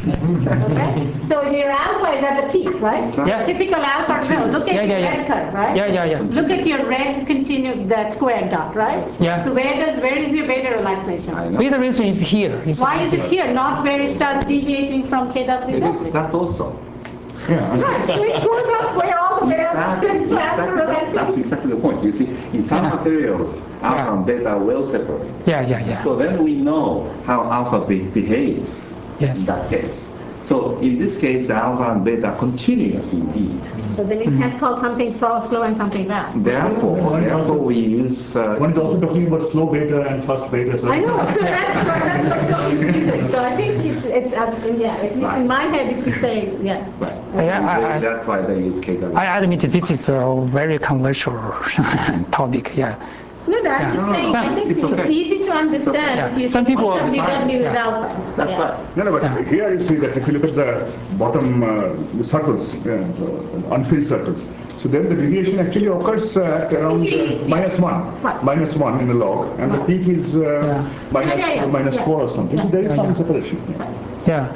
S6: Okay. So your alpha is at the peak, right?
S1: Yeah.
S6: Typical alpha. No, look at
S1: Yeah,
S6: your
S1: yeah, yeah.
S6: red curve, right?
S1: Yeah, yeah, yeah.
S6: Look at your red continue that square dot, right?
S1: Yeah.
S6: So where does where is your beta relaxation?
S9: I know.
S1: Beta realization is here. It's
S6: Why is it here, not where it starts deviating from K W
S9: It is,
S6: W?
S9: that's also.
S6: Right, so it goes up way all the way up to
S9: Exactly,
S6: its alpha
S9: exactly. That's
S6: relaxation.
S9: exactly the point. You see, in some
S1: Yeah.
S9: materials, alpha
S1: Yeah.
S9: and beta are well separated.
S1: Yeah, yeah, yeah.
S9: So then we know how alpha be- behaves
S1: Yes.
S9: in that case. So in this case, alpha and beta are continuous indeed.
S6: So then you can't call something so slow and something fast.
S9: Therefore,
S4: One is
S9: therefore
S4: also-
S9: we use. Uh,
S4: one is also talking about slow beta and fast beta. So
S6: I know, so that's, what- that's what's so confusing. So I think it's, it's, uh, yeah, at least in my head, if you say, yeah.
S9: Right.
S1: Yeah, I- I-
S9: They- that's why they use K W.
S1: I admit this is a very controversial topic. Yeah.
S6: No, no, I'm just
S1: Yeah.
S6: saying, I think
S1: It's
S6: it's
S1: okay.
S6: easy to understand
S1: Yeah.
S6: if you
S1: Some
S6: say
S1: people-
S6: W W is
S1: yeah.
S6: alpha.
S5: That's
S6: Yeah.
S5: right.
S4: No, no, but
S1: Yeah.
S4: here you see that if you look at the bottom uh, the circles, uh, the unfilled circles, so then the deviation actually occurs uh, at around uh, minus one,
S6: Right.
S4: minus one in the log, and the peak is uh,
S1: Yeah.
S4: minus,
S6: Yeah, yeah, yeah.
S4: minus
S6: Yeah.
S4: four or something. So there is
S1: Yeah,
S4: some
S1: yeah.
S4: separation.
S1: Yeah.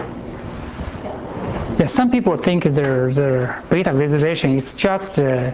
S1: Yeah, some people think their, their beta visualization is just uh,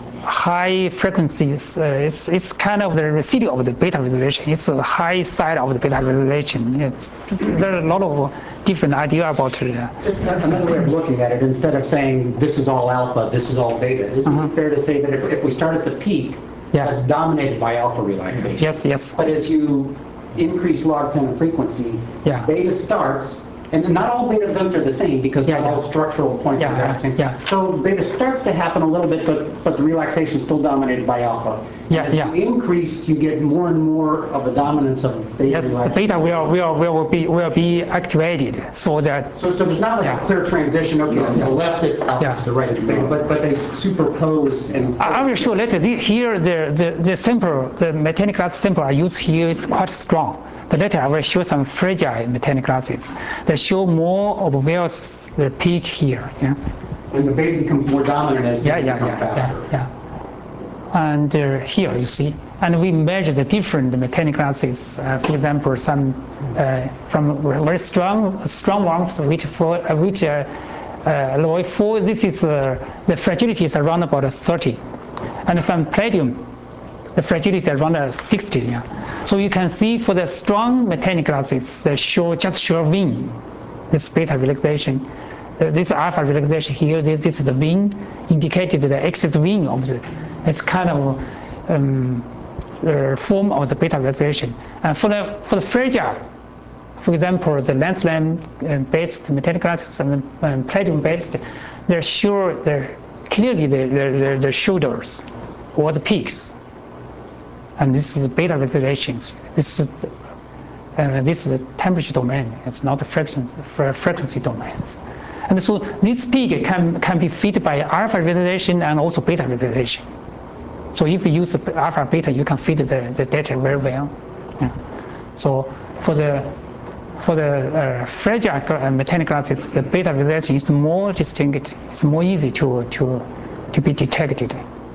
S1: high frequencies. Uh, it's, it's kind of the residue of the beta visualization. It's a high side of the beta visualization. It's, there are a lot of different ideas about it.
S2: Just another way of looking at it, instead of saying this is all alpha, this is all beta, isn't it fair to say that if, if we start at the peak,
S1: Yeah.
S2: that's dominated by alpha relaxation?
S1: Yes, yes.
S2: But as you increase log ten frequency,
S1: Yeah.
S2: beta starts, and not all beta events are the same because
S1: Yeah,
S2: not all
S1: yeah.
S2: structural points
S1: Yeah,
S2: are the same.
S1: yeah.
S2: So beta starts to happen a little bit, but, but the relaxation is still dominated by alpha.
S1: Yeah,
S2: As
S1: yeah.
S2: you increase, you get more and more of the dominance of beta
S1: Yes, the
S2: relaxation.
S1: beta will, will, will, be, will be activated so that,
S2: So, so there's not like
S1: Yeah.
S2: a clear transition, okay, to the left it's alpha,
S1: Yeah.
S2: to the right it's beta, but, but they superpose and...
S1: I I will show later, the, here the, the, the sample, the methane class sample I use here is quite strong. The later I will show some fragile methane classes that show more of where's the peak here. Yeah,
S2: And the beta becomes more dominant as
S1: yeah,
S2: they
S1: yeah,
S2: become
S1: yeah,
S2: faster.
S1: yeah, yeah. And uh, here you see, and we measure the different methane classes. Uh, for example, some uh, from very strong, strong ones, which for uh, which uh, uh, low four. This is uh, the fragility is around about thirty, and some palladium, the fragility is around uh, sixty. Yeah. So you can see for the strong methane classes, they show just show wing, this beta relaxation. Uh, this alpha relaxation here, this, this is the wing, indicated the excess wing of the, it's kind of um, uh, form of the beta relaxation. And for the, for the fragile, for example, the lanthanum uh, based methane classes and um, palladium based, they're sure, they're clearly the, the, the, the shoulders or the peaks. And this is beta relaxations. This is uh, this is the temperature domain. It's not the frequency frequency domains. And so this peak can can be fed by alpha relaxation and also beta relaxation. So if you use alpha beta, you can feed the, the data very well. Yeah. So for the for the uh, fragile uh, methane classes, the beta relaxation is more distinct. It's more easy to to to be detected.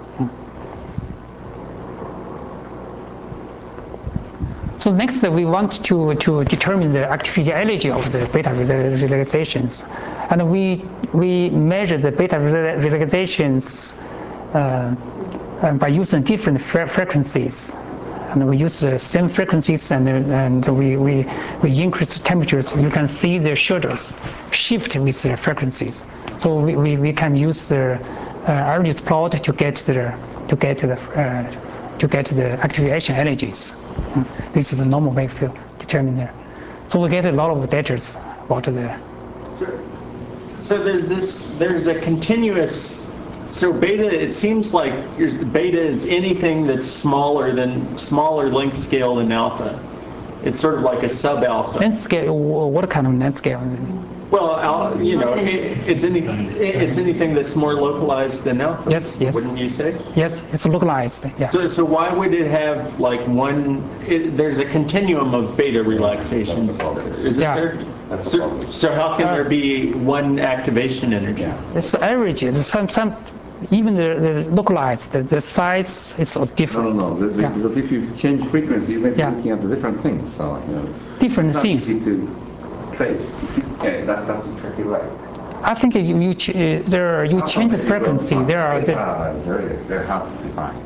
S1: So next we want to, to determine the activity of the beta relaxations. And we, we measure the beta relaxations uh, by using different fre frequencies. And we use the same frequencies and, and we, we, we increase the temperatures. You can see the shoulders shift with the frequencies. So we, we, we can use the uh, Arrhenius plot to get the, to get the, uh, to get the activation energies. This is a normal way to determine there. So we get a lot of data about the.
S8: So, so there's this. There's a continuous. So beta. It seems like here's the beta is anything that's smaller than smaller length scale than alpha. It's sort of like a sub alpha.
S1: Length scale. What kind of length scale?
S8: Well, al you know, it, it's any it's anything that's more localized than alpha.
S1: Yes, yes.
S8: Wouldn't you say?
S1: Yes, it's localized. Yeah.
S8: So, so why would it have like one? It, there's a continuum of beta relaxations. Is it
S1: Yeah.
S8: there? So, so how can there be one activation energy?
S1: It's average. It's some some. Even the, the localized, the, the size is different.
S9: No, no, no.
S1: Yeah.
S9: Because if you change frequency, you may be
S1: Yeah.
S9: looking at the different things. So, you know, it's
S1: Different
S9: it's not
S1: things.
S9: easy to trace. Yeah, that, that's exactly right.
S1: I think you, you ch uh, there you change the frequency. There are there.
S9: Uh, very, very hard to define.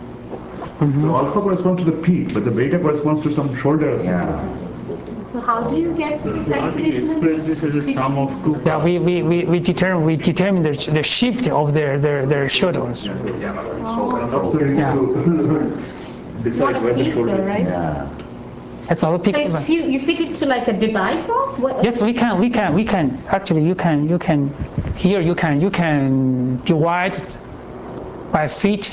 S4: So alpha corresponds to the peak, but the beta corresponds to some shoulder. or something.
S9: Yeah.
S6: So how do you get this
S7: How do you
S6: activation?
S7: express this as a sum of two
S1: Yeah, we we we, we determine we determine the, the shift of their their their shoulders.
S4: Not so easy
S1: Yeah.
S4: to decide
S6: Not
S4: where
S6: a
S4: the
S6: peak though,
S4: shoulder.
S6: right?
S9: Yeah.
S1: It's all peak.
S6: So if you, you fit it to like a divisor? What?
S1: Yes, we can, we can, we can. Actually, you can, you can. Here, you can, you can divide by feet.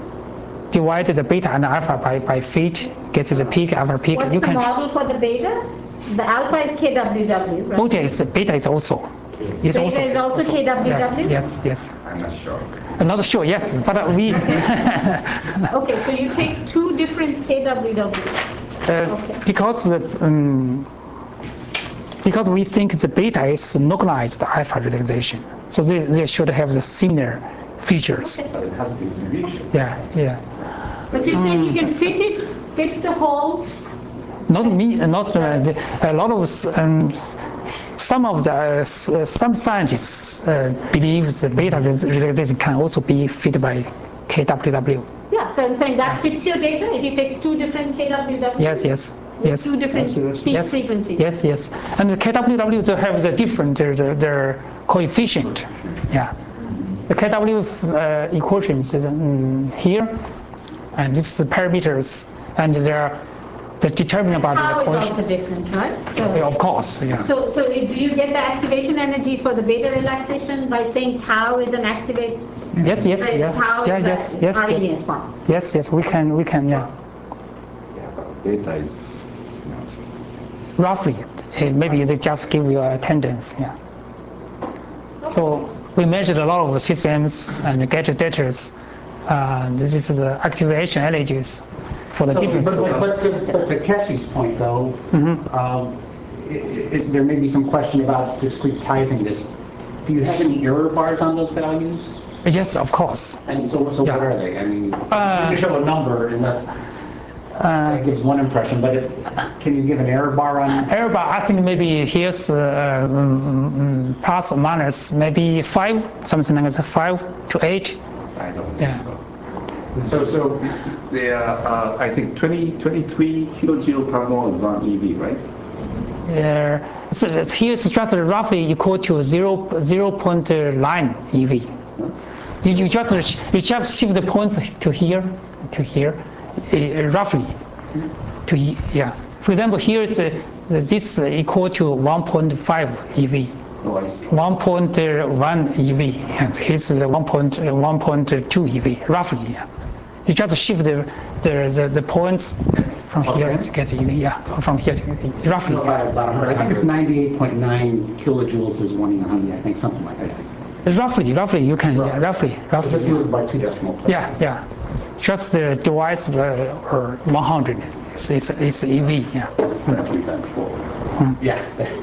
S1: Divide the beta and alpha by by feet. Get to the peak, alpha peak.
S6: What's
S1: You
S6: the
S1: can.
S6: model for the beta? The alpha is K W W, right?
S1: Beta is beta is also. It's
S6: Beta is also K W W?
S1: Yeah, yes, yes.
S9: I'm not sure.
S1: I'm not sure. Yes, but uh, we
S6: Okay, so you take two different K W W.
S1: Uh,
S6: Okay.
S1: Because the um, because we think the beta is localized alpha relaxation, so they, they should have the similar features.
S2: But it has distribution.
S1: Yeah, yeah.
S6: But you said you can fit it, fit the whole.
S1: Not me, not uh, the, a lot of um, some of the uh, s- uh, some scientists uh, believe the beta relaxation can also be fit by K W W.
S6: Yeah, so I'm saying that fits your data if you take two different K W W.
S1: Yes, yes,
S6: with
S1: yes.
S6: Two different
S4: Yes, yes.
S6: peak
S1: Yes,
S6: frequencies.
S1: yes, yes. And the K W W they have the different their, their, their coefficient. Yeah. The K W uh, equations is um, here, and this is the parameters, and they're they determine about
S6: Tau
S1: the
S6: is also
S1: coefficient.
S6: different, right?
S1: Yeah,
S6: So,
S1: of course, yeah.
S6: so, so do you get the activation energy for the beta relaxation by saying tau is an activate?
S1: Yes, yes,
S6: uh,
S1: yeah.
S6: Tau
S1: Yeah,
S6: is
S1: yes,
S6: the
S1: yes,
S6: Arrhenius
S1: yes.
S6: form.
S1: Yes, yes, we can, we can, yeah.
S9: Yeah, but data is, you know,
S1: Roughly, uh, maybe they just give you a attendance, yeah. So we measured a lot of systems and get data. Uh, this is the activation energies for the
S2: So,
S1: different
S2: but,
S1: systems.
S2: but, to, but to Keshi's point, though, um, it, it, there may be some question about discretizing this. Do you have any error bars on those values?
S1: Yes, of course.
S2: And so, so
S1: Yeah.
S2: what are they? I mean,
S1: Uh,
S2: you show a number, and that,
S1: Uh,
S2: that gives one impression. But it, can you give an error bar on?
S1: error bar, I think maybe here's uh, um, plus or minus, maybe five, something like that, five to eight.
S9: I don't think
S1: Yeah.
S9: so. So, so they are, uh, I think twenty, twenty-three kilojoule per mole is one E V, right?
S1: Uh, so it's- here's just roughly equal to zero zero point nine E V. You, you just you just shift the points to here to here, uh, roughly to e- yeah. For example, here is uh, this equal to one point five E V.
S2: Oh, I see.
S1: one point one E V, and here's the one point two E V, roughly. Yeah. You just shift the, the, the, the points from here
S2: Okay.
S1: to get E V, yeah, from here to get E V, roughly.
S2: No,
S1: Yeah.
S2: about, about one hundred. I think it's ninety-eight point nine kilojoules is one in one hundred. I think something like that. I think.
S1: Roughly, roughly, you can, yeah, roughly, roughly.
S2: Just
S1: Yeah.
S2: moved by two decimal places.
S1: Yeah, yeah. Just the device uh, or one hundred. It's, it's, it's E V. Yeah.
S9: Three times four.
S2: Yeah.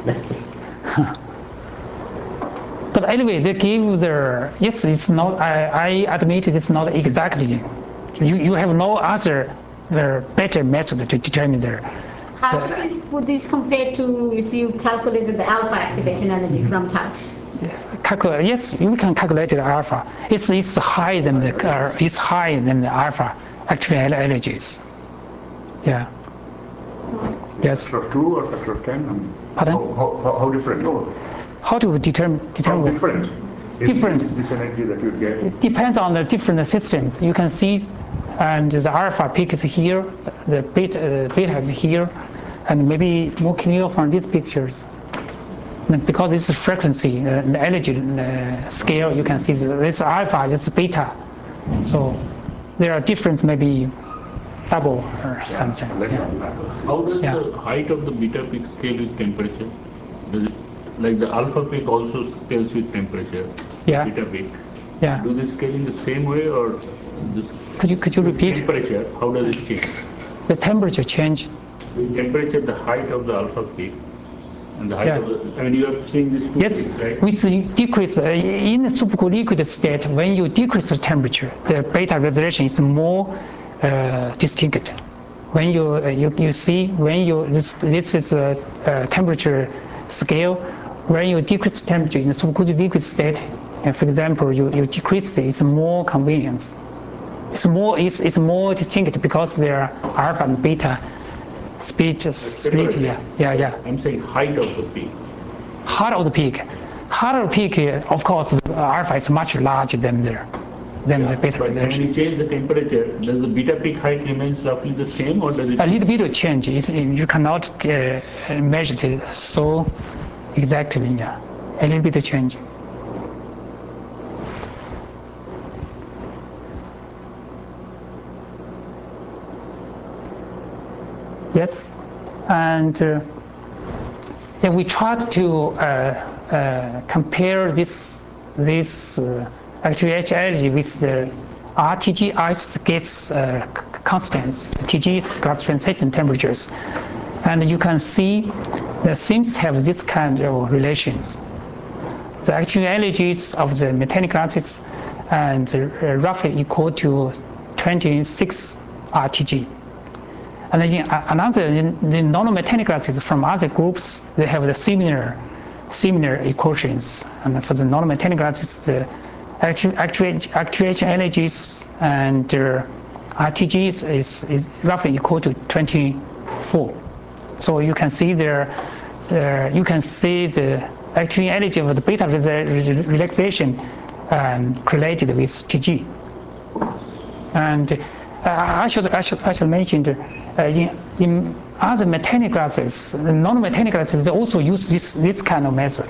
S1: But anyway, they give their yes. It's not. I, I admit it's not exactly. You you have no other uh, better method to determine their.
S6: How would these, would these compare to if you calculated the alpha activation energy from tau?
S1: Calculate, yes, you can calculate the alpha. It's it's higher than the uh, it's higher than the alpha activation energies. Yeah. Yes.
S4: Factor of two or factor of ten? I mean,
S1: Pardon?
S4: How, how, how- how different? No,
S1: How to determine
S4: how
S1: determine?
S4: different is
S1: Different.
S4: this, this energy that you get?
S1: It depends on the different systems. You can see, and the alpha peak is here, the beta, uh, beta is here, and maybe more clear from these pictures. And because it's a frequency, uh, the energy uh, scale, you can see that this alpha, this beta. So there are different, maybe double or something.
S9: Less
S1: Yeah.
S9: than that.
S3: How does
S1: Yeah.
S3: the height of the beta peak scale with temperature? Does it, like the alpha peak also scales with temperature?
S1: Yeah.
S3: Beta peak.
S1: Yeah.
S3: Do they scale in the same way or this
S1: Could you could you repeat
S3: temperature? How does it change?
S1: the temperature change?
S3: With temperature, the height of the alpha peak and the height
S1: Yeah.
S3: of the. I mean, you have seen these two
S1: Yes,
S3: peaks, right?
S1: with the decrease uh, in the supercooled liquid state, when you decrease the temperature, the beta resolution is more uh, distinct. When you, uh, you you see when you this this is a, uh temperature scale. When you decrease temperature in the supercooled liquid state, uh, for example, you, you decrease it, it's more convenience. It's more it's, it's more distinct because there are alpha and beta speed split. Yeah, yeah, yeah.
S3: I'm saying height of the peak.
S1: Height of the peak. Height of the peak, uh, of course, uh, alpha is much larger than the than the beta
S3: But when
S1: resolution.
S3: you change the temperature, does the beta peak height remains roughly the same or does it?
S1: A little bit of change. It, you cannot uh, measure it so exactly. Yeah, a little bit of change. Yes, and uh, if we tried to uh, uh, compare this this uh, activation energy with the R T G ice gas uh, constants. T G is glass transition temperatures. And you can see the seams have this kind of relations. The active energies of the metallic glasses and uh, roughly equal to twenty-six R T G. And then another, in the non-metallic glasses from other groups, they have the similar, similar equations. And for the non-metallic glasses, the active, activation, activation energies and uh, R T Gs is, is roughly equal to twenty-four. So you can see there, there you can see the activation energy of the beta relaxation um, correlated with T G. And uh, I should I should I should mention uh, in, in other metallic glasses, non-metallic glasses, they also use this this kind of method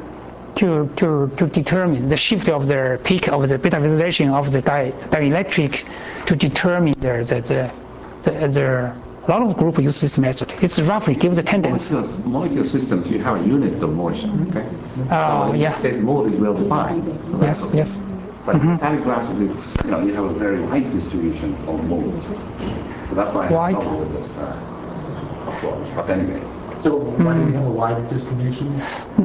S1: to to to determine the shift of the peak of the beta visualization of the di dielectric to determine the the the, the, the a lot of groups use this method. It's roughly give the tendency.
S9: Molecular, molecular systems, you have a unit of motion, okay?
S1: Uh,
S9: so in
S1: yeah.
S9: this case, mode is well defined. So
S1: Yes,
S9: okay.
S1: yes.
S9: But
S1: Mm-hmm.
S9: in metallic glasses, it's, you know, you have a very wide distribution of modes. So that's why I
S1: Wide.
S9: have trouble with this uh, approach. But anyway.
S2: So why do we have a wide distribution?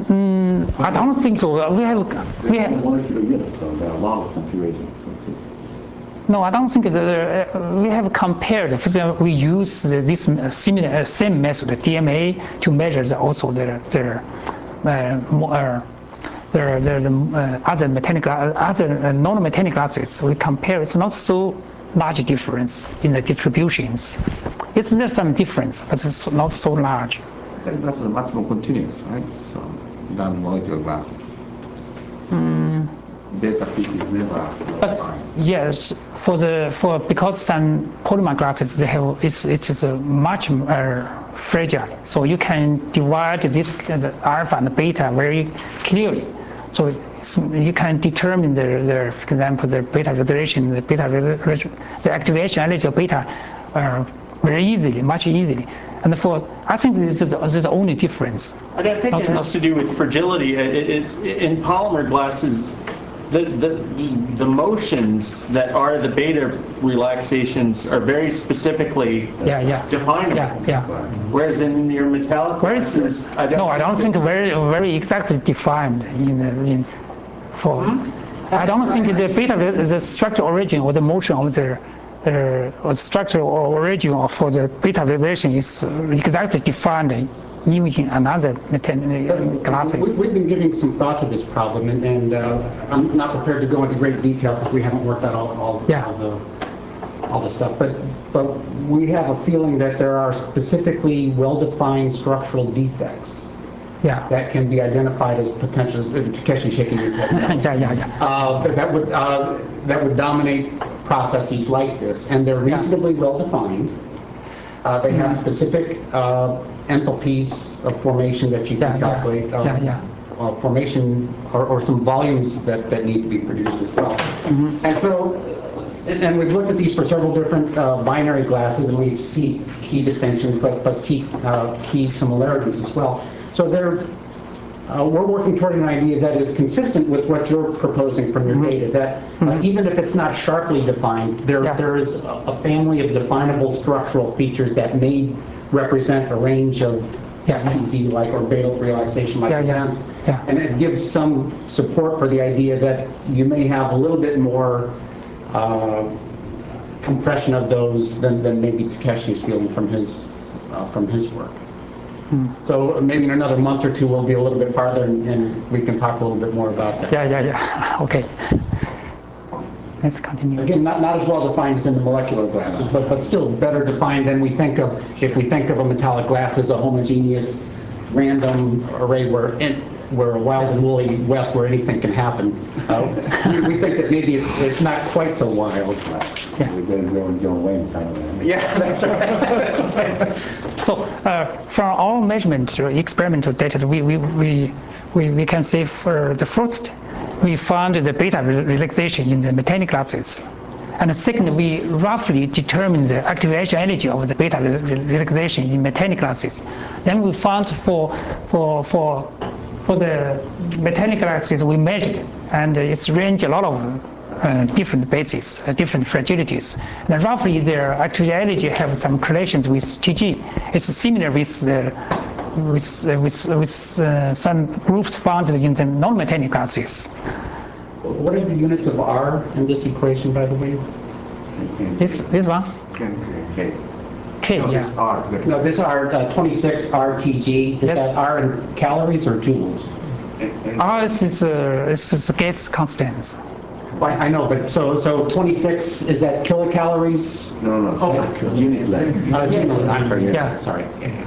S1: Mm, I don't think so. We have we
S9: There's
S1: have.
S9: molecular units, so there are a lot of configurations. Let's see.
S1: No, I don't think that uh, we have compared. For example, we use this similar uh, same method, D M A, to measure the, also their their uh, more, their, their uh, other metallic other uh, non-metallic glasses. We compare. It's not so large difference in the distributions. It's there's some difference, but it's not so large.
S9: Metallic glasses are much more continuous, right? So than molecular glasses.
S1: Mm.
S9: Beta peak is never
S1: But
S9: defined.
S1: yes, for the for because some polymer glasses they have it's it's a much uh, fragile, so you can divide this the alpha and the beta very clearly. So it's, you can determine the, the for example the beta resolution, the beta the activation energy of beta uh, very easily, much easily. And for I think this is the, this is the only difference.
S8: I don't think
S1: Not-
S8: it has
S1: not-
S8: to do with fragility. It, it's in polymer glasses. The, the, the motions that are the beta relaxations are very specifically
S1: Yeah, yeah,
S8: definable.
S1: yeah, yeah.
S8: Whereas in your metallic
S1: Where is
S8: glasses, I don't
S1: no, I don't think very very exactly defined in the, in for. I don't think the beta the structural origin or the motion of the uh, or structural origin for the beta vibration is exactly defined even in another metallic glasses.
S2: We- We've been giving some thought to this problem, and, and uh, I'm not prepared to go into great detail because we haven't worked out all, all,
S1: Yeah.
S2: all the all the stuff. But but we have a feeling that there are specifically well-defined structural defects
S1: Yeah.
S2: that can be identified as potential. Takeshi shaking his head. no.
S1: Yeah, yeah, yeah.
S2: Uh, that that would uh, that would dominate processes like this, and they're
S1: Yeah.
S2: reasonably well-defined. Uh, they have specific uh, enthalpies of formation that you
S1: Yeah,
S2: can
S1: yeah.
S2: calculate. uh,
S1: Yeah, yeah.
S2: uh, formation or, or some volumes that, that need to be produced as well. And so, and, and we've looked at these for several different uh, binary glasses, and we see key distinctions, but, but see uh, key similarities as well. So they're, uh, we're working toward an idea that is consistent with what you're proposing from your data, that uh, even if it's not sharply defined, there,
S1: Yeah.
S2: there is a, a family of definable structural features that may represent a range of
S1: Yeah.
S2: S T Z-like or beta relaxation-like
S1: Yeah, yeah.
S2: events.
S1: Yeah.
S2: And it gives some support for the idea that you may have a little bit more uh, compression of those than, than maybe Takeshi is feeling from his, uh, from his work. So maybe in another month or two, we'll be a little bit farther and, and we can talk a little bit more about that.
S1: Yeah, yeah, yeah. Okay. Let's continue.
S2: Again, not, not as well defined as in the molecular glasses, but, but still better defined than we think of, if we think of a metallic glass as a homogeneous random array where, in, where a wild and woolly west where anything can happen. Uh, we, we think that maybe it's, it's not quite so wild.
S1: Yeah.
S9: We're going to go and go away in some of them.
S2: Yeah, that's right. That's right.
S1: So uh, from our measurement, uh, experimental data, we, we, we, we, we can say for the first, we found the beta re- relaxation in the metallic glasses. And the second, we roughly determined the activation energy of the beta re- re- relaxation in metallic glasses. Then we found for, for, for, for the metallic glasses, we measured, and it's range a lot of uh, different bases, uh, different fragilities. And roughly, their actuality have some correlations with T G. It's similar with the with uh, with with uh, some groups found in the non-metallic gases.
S2: What are the units of R in this equation, by the way?
S1: This this one.
S9: Okay.
S1: K,
S9: No,
S1: yeah.
S9: this R.
S2: No, this R uh, twenty-six R T G. Is
S1: Yes.
S2: that R in calories or joules?
S1: R is is uh, is is gas constants.
S2: I I know, but so so twenty-six, is that kilocalories?
S9: No, no,
S2: Oh.
S9: it's unit less.
S2: Uh, unit- I'm sorry.
S1: Yeah.
S2: Sorry.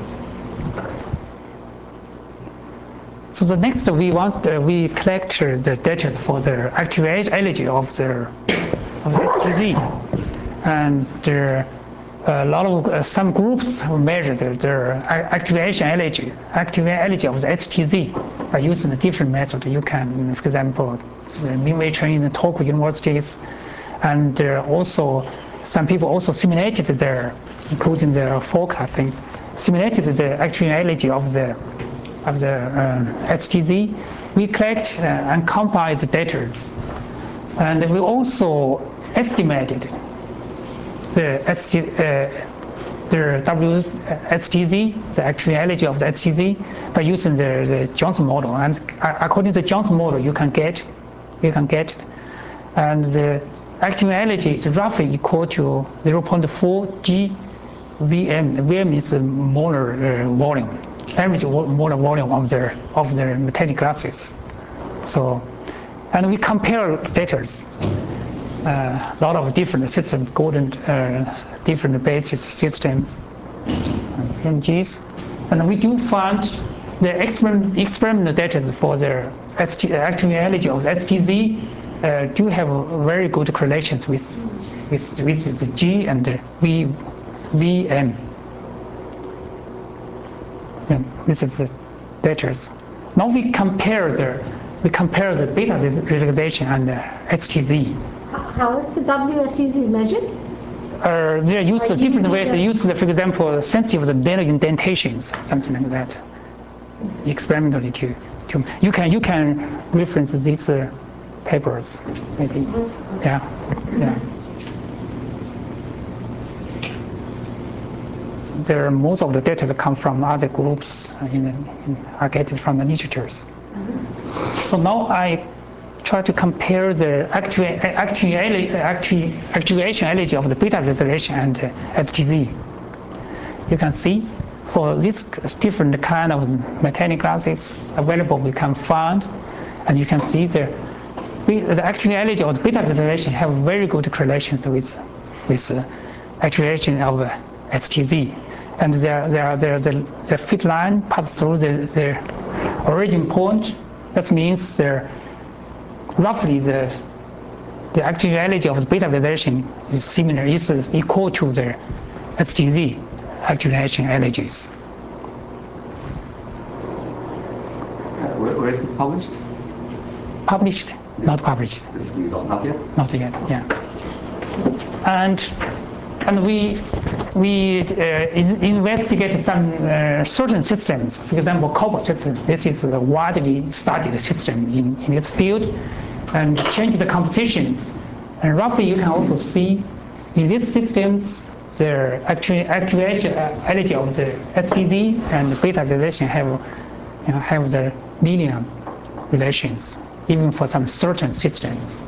S1: So the next we want uh, we collect uh, the data for the activity of the of the H T Z, and there a lot of uh, some groups measure their, their activation energy, activation energy of the H T Z by using a different method. You can, for example, the Minwei Chen in the Tokyo universities, and there are also some people also simulated their, including the Folk, I think, simulated the activation energy of the of the uh, H T Z. We collect uh, and compile the data, and we also estimated the H T, uh, the W H T Z, the actuality of the H T Z, by using the, the Johnson model. And according to the Johnson model, you can get, you can get it, and the actuality is roughly equal to zero point four G V M. V M is the molar uh, volume, average molar volume of the of the metallic gases. So, and we compare data. A uh, lot of different systems, golden, uh, different basis systems, P N Gs, and we do find the experiment, experimental data for the actuality of the H T Z uh, do have very good correlations with with with the G and the V V M. And this is the data. Now we compare the we compare the beta relaxation and the H T Z.
S6: How is the W S T Z measured?
S1: Uh, they use
S6: Are
S1: a different
S6: using
S1: way. They
S6: the-
S1: use, the, for example, sensitive the nano indentations, something like that, experimentally to, to you can you can reference these uh, papers, maybe. Yeah, yeah. There, most of the data that come from other groups in, the, in are getting from the literatures. So now I try to compare the actua- actua- actua- actuation energy of the beta resolution and uh, H T Z. You can see for this different kind of metallic gases available, we can find, and you can see the the actual energy of the beta resolution have very good correlations with with uh, actuation of uh, H T Z, and their their their the, the fit line passes through the, the origin point. That means their roughly the the actuality of the beta resolution is similar, is equal to the H T Z actuation energies.
S10: Uh, where, where is it published?
S1: Published, not published,
S10: This result, not yet?
S1: not yet. Yeah. And and we we uh, in, investigate some uh, certain systems. For example, cobalt system. This is a widely studied system in, in its field, and change the compositions. And roughly, you can also see in these systems the actual actuation energy of the H T Z and beta relation have you know, have the linear relations, even for some certain systems.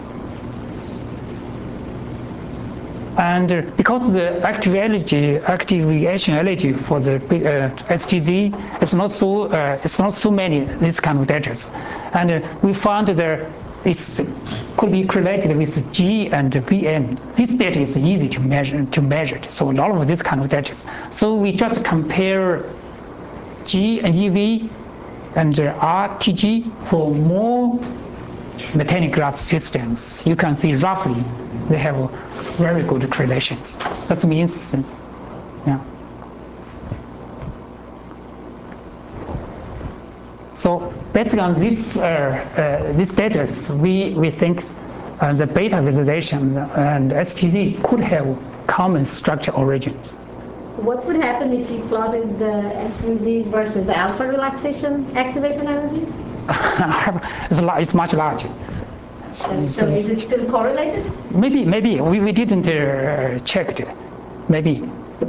S1: And uh, because the active energy, activation energy for the uh, H T Z is not so, uh, it's not so many these kind of data, and uh, we found there is could be correlated with G and V M. This data is easy to measure, to measure. So a lot of this kind of data. So we just compare G and E V and uh, R T G for more metallic glass systems. You can see roughly they have very good correlations. That means, yeah. So based on this, uh, uh, this data, we, we think uh, the beta resolution and H T Z could have common structure origins.
S6: What would happen if you plotted the S T Zs versus the alpha relaxation activation energies?
S1: it's, a lot, it's much larger.
S6: So, so is it still correlated?
S1: Maybe, maybe we, we didn't uh, check it. Maybe.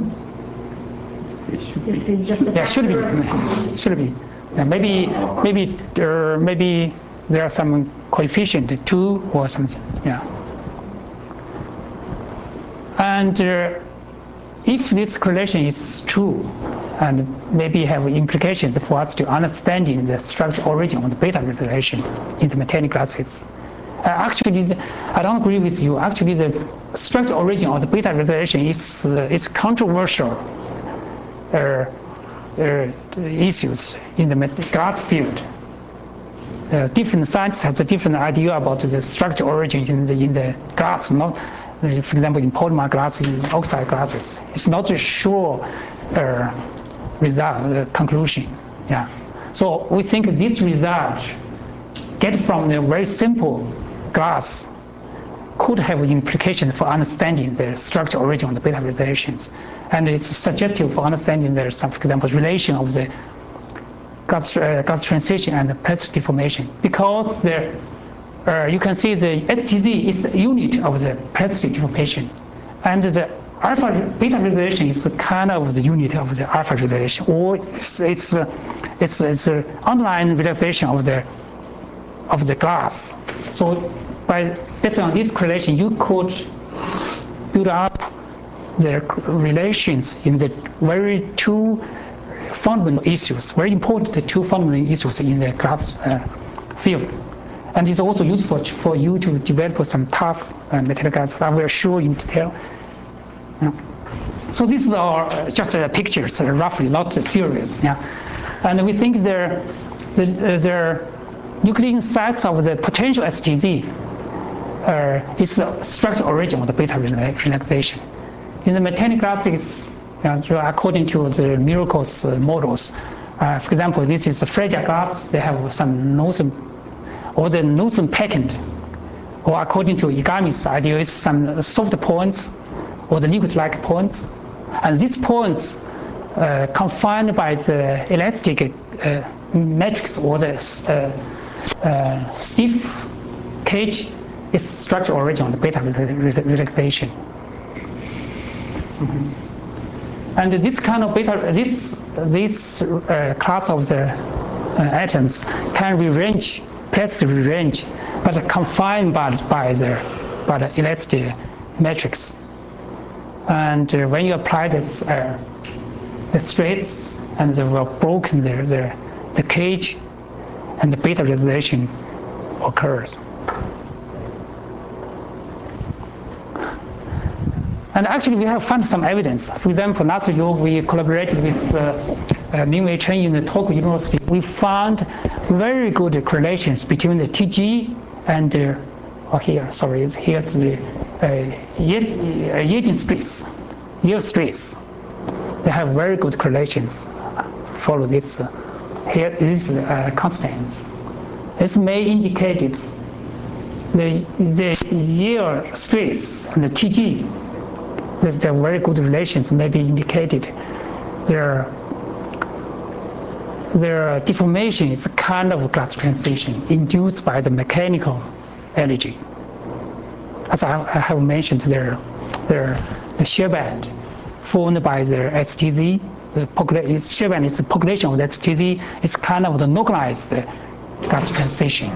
S6: It should be. Just a
S1: yeah, should be. Should be. Yeah, maybe, maybe, uh, maybe there are some coefficient two or something. Yeah. And uh, if this correlation is true, and maybe have implications for us to understanding the structural origin of the beta resolution in the Metanic classes. Uh, actually, the, I don't agree with you. Actually, the structural origin of the beta resolution is uh, is controversial uh, uh, issues in the glass field. Uh, different scientists have a different idea about the structural origin in the in the glass. Not, uh, for example, in polymer glass, in oxide glasses, it's not a sure uh, result uh, conclusion. Yeah. So we think this result get from the very simple glass could have implications for understanding the structural origin of the beta resolutions, and it's suggestive for understanding the, some, for example, relation of the glass, uh, glass transition and the plastic deformation, because the uh, you can see the S T Z is the unit of the plastic deformation, and the alpha beta resolution is kind of the unit of the alpha resolution, or it's it's uh, it's it's an underlying relaxation of the of the glass. So by based on this correlation, you could build up the relations in the very two fundamental issues, very important two fundamental issues in the glass uh, field. And it's also useful for you to develop some tough uh, metallic glass. I will show in detail. Yeah. So these are just uh, pictures, uh, roughly, not serious. Yeah. And we think the the, uh, the nucleation size of the potential S T Z uh, is the structural origin of the beta relaxation. In the Metanic glasses, uh, according to the Miracles uh, models, uh, for example, this is a fragile glass. They have some notion, or the notion patent, or according to Igami's idea, it's some soft points or the liquid-like points, and these points uh, confined by the elastic uh, matrix or the uh, uh, stiff cage is structural origin of the beta relaxation. Mm-hmm. And this kind of beta, this this uh, class of the uh, atoms can rearrange, plastic rearrange, but confined by, by the by the elastic matrix. And uh, when you apply this uh, the stress and the well broken the, the the cage, and the beta resolution occurs. And actually, we have found some evidence. For example, last year we collaborated with uh, uh, Mingwei Chen in the Tokyo University. We found very good correlations between the T G and uh, oh here, sorry, here's the uh, Yedin stress, yield stress. They have very good correlations. Follow this. Uh, here is uh, constants. This may indicate it, the the yield stress and the T G. The very good relations may be indicated. Their their deformation is a kind of glass transition induced by the mechanical energy. As I have mentioned, their their the shear band formed by the S T Z. The shear band is the population of the S T Z. It's kind of the localized glass transition.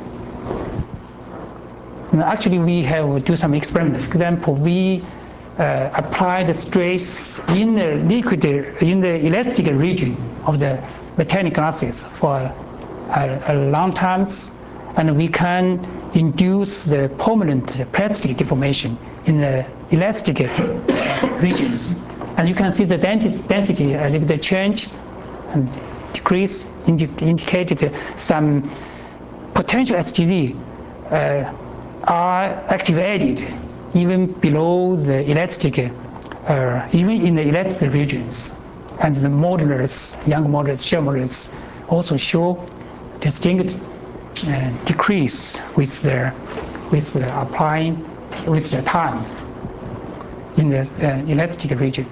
S1: And actually, we have do some experiments. For example, we Uh, apply the stress in the liquid, in the elastic region of the Metanic glasses for a, a long time, and we can induce the permanent plastic deformation in the elastic regions. And you can see the density a little bit changed and decreased, indi indicated some potential S T Z uh, are activated even below the elastic, uh, even in the elastic regions. And the modelers, young modelers, shear modelers also show distinct uh, decrease with the, with the applying, with the time in the uh, elastic region.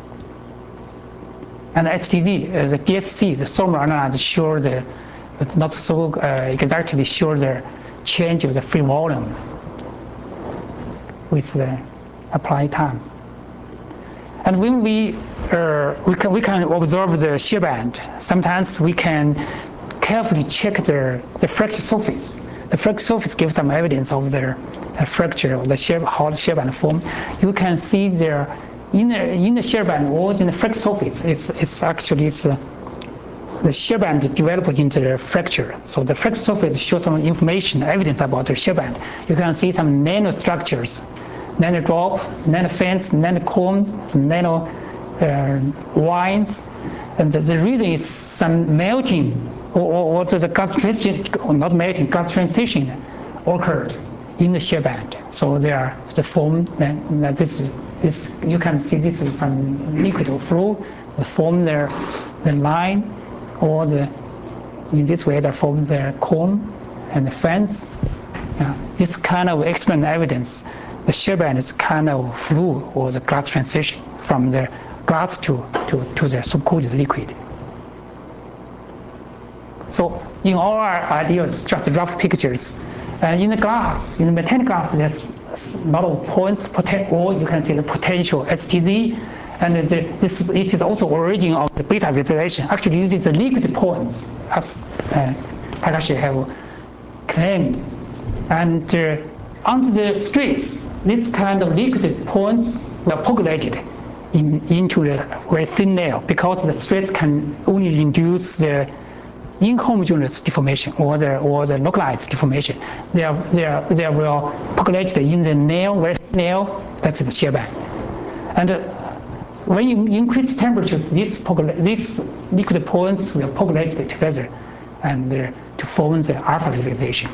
S1: And S T Z, uh, the D S C, the thermal analysis show the, but not so uh, exactly sure the change of the free volume with the applied time. And when we uh, we can we can observe the shear band, sometimes we can carefully check the the fracture surface. The fracture surface gives some evidence of the uh, fracture or the shear, how the shear band form. You can see there in the in the shear band or in the fracture surface, it's it's actually it's uh, the shear band developed into the fracture. So the fracture surface shows some information, evidence about the shear band. You can see some nanostructures. Nano drop, nano fence, nano cone, nano uh, lines, and the, the reason is some melting or, or, or the gas transition, or not melting, gas transition occurred in the shear band. So there, the form that this is, you can see this is some liquid flow, the form there, the line, or the in this way they form the cone and the fence. Yeah, it's kind of explain evidence. The shear band is kind of fluid or the glass transition from the glass to, to, to the supercoated liquid. So in our idea, it's just rough pictures. And in the glass, in the metallic glass, there's a lot of points, or you can see the potential S T Z. And the, this, it is also origin of the beta visualization. Actually, this is the liquid points, as uh, Takashi have claimed. And uh, under the stress, this kind of liquid points were percolated in, into the very thin layer because the stress can only induce the inhomogeneous deformation or the or the localized deformation. They are they are they are well percolated in the nail, very thin nail. That's the shear band. And uh, when you increase temperatures, these these liquid points will percolate together, and uh, to form the alpha relaxation.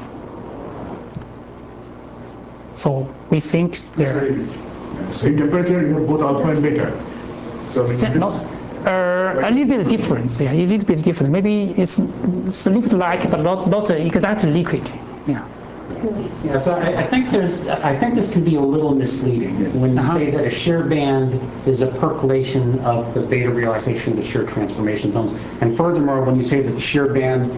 S1: So we think there.
S4: Same temperature, you have both alpha and beta. So
S1: not, uh, a little bit difference. Yeah, a little bit different. Maybe it's, it's liquid-like, but not not exactly liquid. Yeah.
S2: Yeah. So I, I think there's. I think this can be a little misleading when you uh-huh. say that a shear band is a percolation of the beta relaxation of the shear transformation zones, and furthermore, when you say that the shear band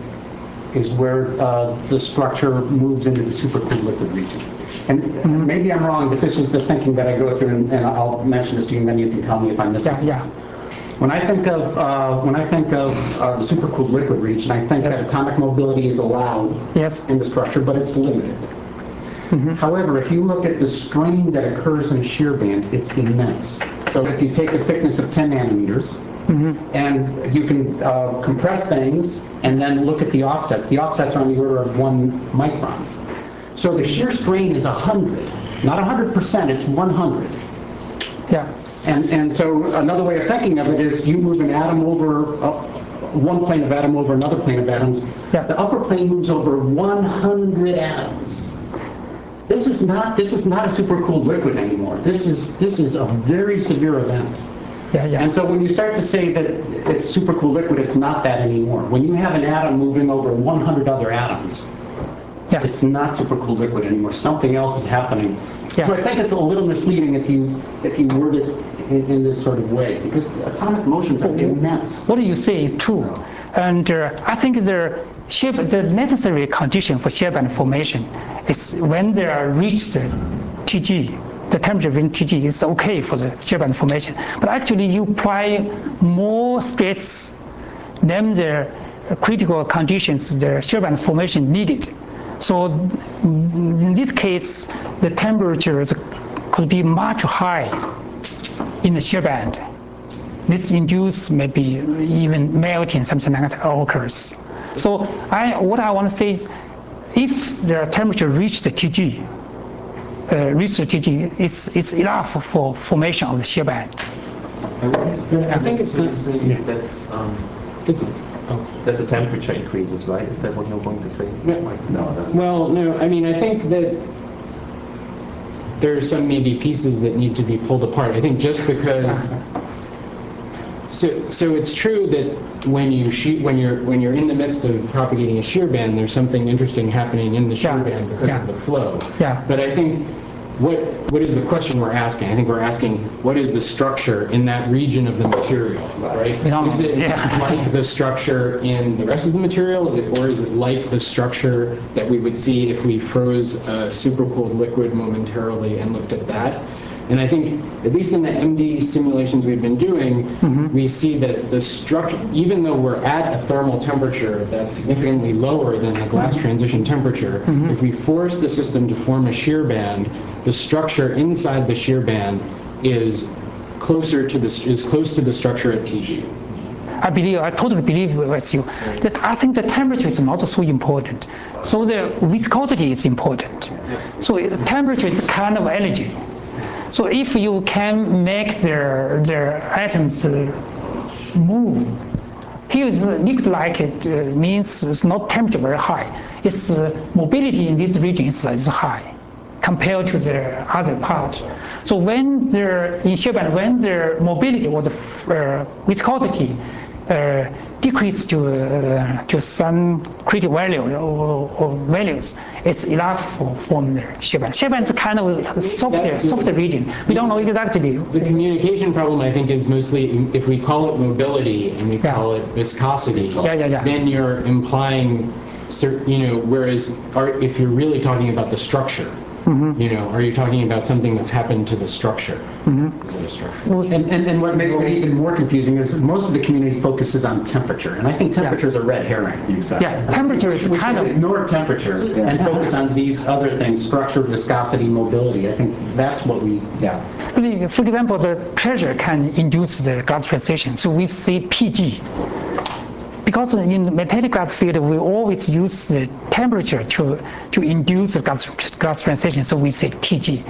S2: is where uh, the structure moves into the supercooled liquid region. And mm-hmm. maybe I'm wrong, but this is the thinking that I go through, and, and I'll mention this to you, and then you can tell me if I'm missing.
S1: Yeah, yeah.
S2: When I think of uh, when I think of uh, the supercooled liquid region, I think yes. that atomic mobility is allowed
S1: yes.
S2: in the structure, but it's limited. Mm-hmm. However, if you look at the strain that occurs in a shear band, it's immense. So if you take a thickness of ten nanometers, mm-hmm. and you can uh, compress things, and then look at the offsets. The offsets are on the order of one micron. So the shear strain is one hundred, not one hundred percent, it's one hundred.
S1: Yeah.
S2: And and so another way of thinking of it is you move an atom over, uh, one plane of atom over another plane of atoms. Yeah. The upper plane moves over one hundred atoms. This is not this is not a supercooled liquid anymore. This is this is a very severe event.
S1: Yeah, yeah.
S2: And so when you start to say that it's supercooled liquid, it's not that anymore. When you have an atom moving over one hundred other atoms, yeah. it's not supercooled liquid anymore. Something else is happening. Yeah. So I think it's a little misleading if you if you word it in, in this sort of way, because atomic motions are immense.
S1: What you say is true, and uh, I think the shear, the necessary condition for shear band formation is when they are reached T G. The temperature in T G is okay for the shear band formation, but actually you apply more stress than the critical conditions the shear band formation needed. So in this case, the temperatures could be much higher in the shear band. This induces maybe even melting, something like that occurs. So I, what I want to say is, if the temperature reaches the T G, uh, reach the T G, it's, it's enough for formation of the shear band.
S10: I think it's going to say that um, it's oh, that the temperature increases, right? Is that what you're going to say?
S7: No, no that's well, no. I mean, I think that there are some maybe pieces that need to be pulled apart. I think just because. So, so it's true that when you shoot, when you're when you're in the midst of propagating a shear band, there's something interesting happening in the shear
S1: yeah.
S7: band because
S1: yeah.
S7: of the flow.
S1: Yeah.
S7: But I think what what is the question we're asking? I think we're asking what is the structure in that region of the material, right? Is it
S1: Yeah.
S7: like the structure in the rest of the material, is it, or is it like the structure that we would see if we froze a supercooled liquid momentarily and looked at that? And I think, at least in the M D simulations we've been doing, mm-hmm. we see that the structure, even though we're at a thermal temperature that's significantly lower than the glass mm-hmm. transition temperature, mm-hmm. if we force the system to form a shear band, the structure inside the shear band is closer to the, is close to the structure at T G.
S1: I believe, I totally believe with you, that I think the temperature is not so important. So the viscosity is important. So the temperature is kind of energy. So if you can make their, their atoms move, here is liquid-like, it uh, means it's not temperature very high. Its uh, mobility in this region is, is high compared to the other part. So when they're in shear band, when their mobility or the uh, viscosity uh, decrease to uh, to some critical value or, or values, it's enough for form the shear band. Shear band is kind of a softer, softer region. We don't know exactly.
S7: The communication problem, I think, is mostly if we call it mobility and we yeah. call it viscosity,
S1: yeah, yeah, yeah.
S7: then you're implying, you know, whereas are, if you're really talking about the structure, mm-hmm. you know, are you talking about something that's happened to the structure? Mm-hmm. Is it a structure?
S2: Well, and, and, and what makes it even more confusing is most of the community focuses on temperature, and I think temperature is yeah. a red herring.
S1: Exactly. Yeah, temperature is
S2: we
S1: kind of
S2: ignore temperature yeah. and focus on these other things: structure, viscosity, mobility. I think that's what we. Yeah.
S1: For example, the pressure can induce the glass transition, so we say P G. Because in the metallic glass field, we always use the temperature to, to induce the glass, glass transition, so we say T G.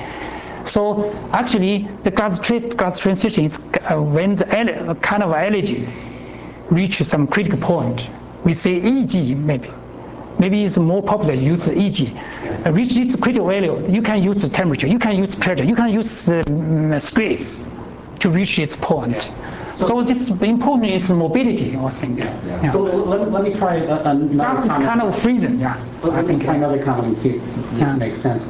S1: So actually, the glass, glass transition is uh, when the kind of energy reaches some critical point. We say E G maybe. Maybe it's more popular to use E G. Uh, reach this critical value, you can use the temperature, you can use pressure, you can use the um, stress to reach this point. So, so this important is mobility, I think. Yeah, yeah. Yeah.
S2: So let, let me try a, another
S1: Glass is kind of freezing, yeah.
S2: Let, let me try another comment and see if this yeah. makes sense.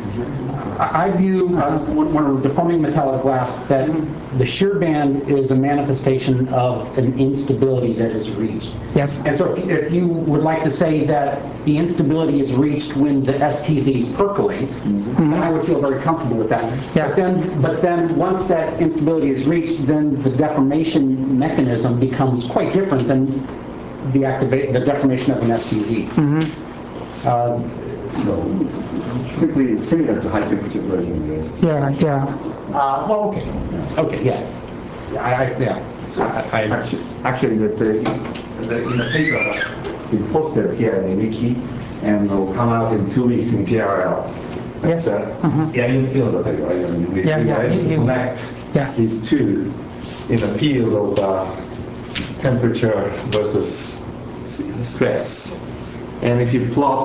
S2: I view uh, when we're deforming metallic glass that the shear band is a manifestation of an instability that is reached.
S1: Yes.
S2: And so if, if you would like to say that the instability is reached when the S T Zs percolate, mm-hmm. then I would feel very comfortable with that. Yeah. But then, but then once that instability is reached, then the deformation mechanism becomes quite different than the activate the deformation of an S T Z. Mm-hmm. uh,
S9: No, it's simply similar to high temperature version of this.
S1: Yeah, yeah.
S2: Uh, well, okay. Okay, yeah. Yeah, I, I, yeah.
S9: So I, I actually, actually the, the, the, in the paper, we posted here in Wiki, and will come out in two weeks in P R L.
S1: Yes.
S9: Uh, mm-hmm. Yeah, you feel the paper, right? I mean, we,
S1: yeah,
S9: we
S1: yeah,
S9: are able
S1: you,
S9: to connect
S1: yeah.
S9: these two in a field of uh, temperature versus stress. And if you plot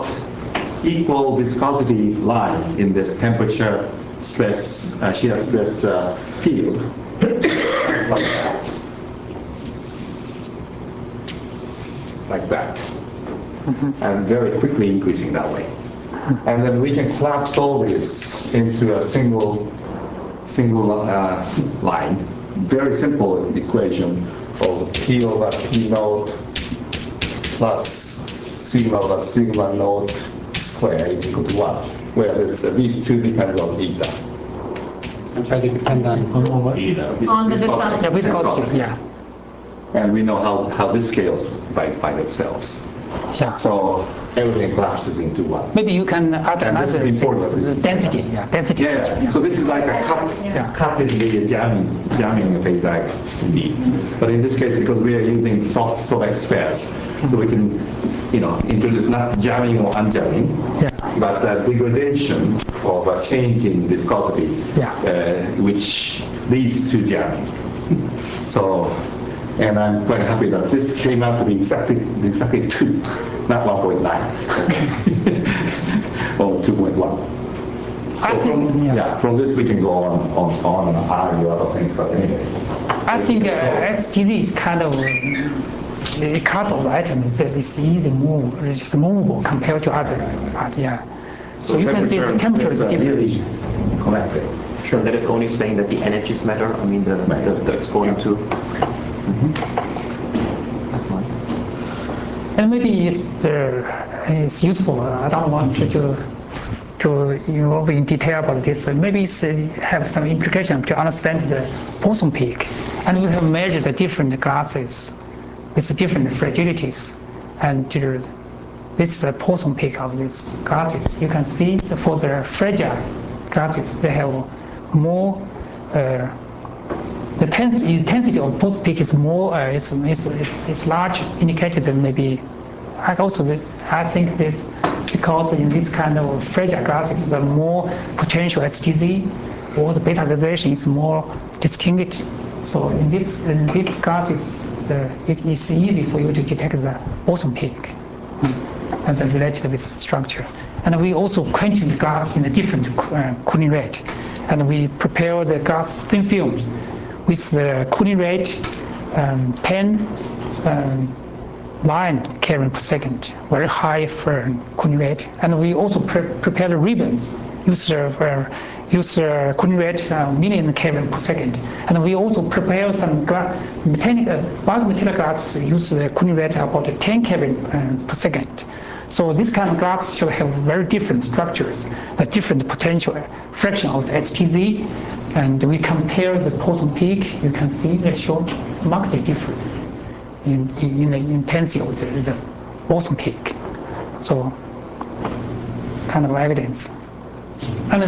S9: equal viscosity line in this temperature stress, uh, shear stress uh, field, like that, like that, mm-hmm. and very quickly increasing that way. And then we can collapse all this into a single, single uh, line. Very simple equation of P over P naught plus sigma over sigma naught square is equal to one, where this, uh, these two depend on eta.
S2: I'm sorry, they depend on, on what?
S9: Eta.
S6: On the viscosity.
S1: Yeah, viscosity, yeah.
S9: And we know how, how this scales by, by themselves.
S1: Yeah.
S9: So everything collapses into one.
S1: Maybe you can add
S9: And this
S1: another
S9: is important. This is
S1: density, yeah, density.
S9: Yeah,
S1: feature, yeah.
S9: So this is like a cut,
S1: Yeah.
S9: cut in the jamming, jamming phase diagram indeed. But in this case, because we are using soft Sobeck spares, so we can, you know, introduce not jamming or unjamming,
S1: Yeah.
S9: but uh, degradation of a change in viscosity,
S1: Yeah.
S9: uh, which leads to jamming. So, and I'm quite happy that this came out to be exactly exactly two, not one point nine, or two point one. So
S1: I think,
S9: from,
S1: yeah.
S9: yeah, from this we can go on, on, on and argue other things, but anyway.
S1: I think uh, S T Z is kind of, the class of the atom is it's easy move, it's movable compared to other part, yeah. So, so you can see the temperature is different.
S9: Really collected.
S10: Sure, that is only saying that the energies matter. I mean, the,
S9: Right.
S10: the, the exponent too.
S9: Mm-hmm.
S10: That's nice.
S1: And maybe it's, uh, it's useful. I don't want to to involve in detail about this. Maybe it's uh, have some implication to understand the boson peak. And we have measured the different glasses with different fragilities. And uh, this is the boson peak of these glasses. You can see that for the fragile glasses, they have more. Uh, the tens intensity of boson peak is more. Uh, it's, it's, it's, it's large, indicated that maybe. I also I think this because in this kind of fragile glasses, the more potential S T Z or the beta radiation is more distinguished. So in this in these glasses, the, it is easy for you to detect the boson peak and the related with structure. And we also quench the glass in a different uh, cooling rate, and we prepare the glass thin films with the cooling rate um, ten. Um, line Kelvin per second, very high for cooling rate. And we also pre prepare the ribbons, use the uh, use the cooling rate uh, million Kelvin per second. And we also prepare some mechanical bulk material glass, use the cooling rate about ten Kelvin uh, per second. So this kind of glass should have very different structures, a different potential fraction of the S T Z. And we compare the boson peak, you can see they show markedly different in, in, in the intensity of the, the boson peak. So it's kind of evidence. And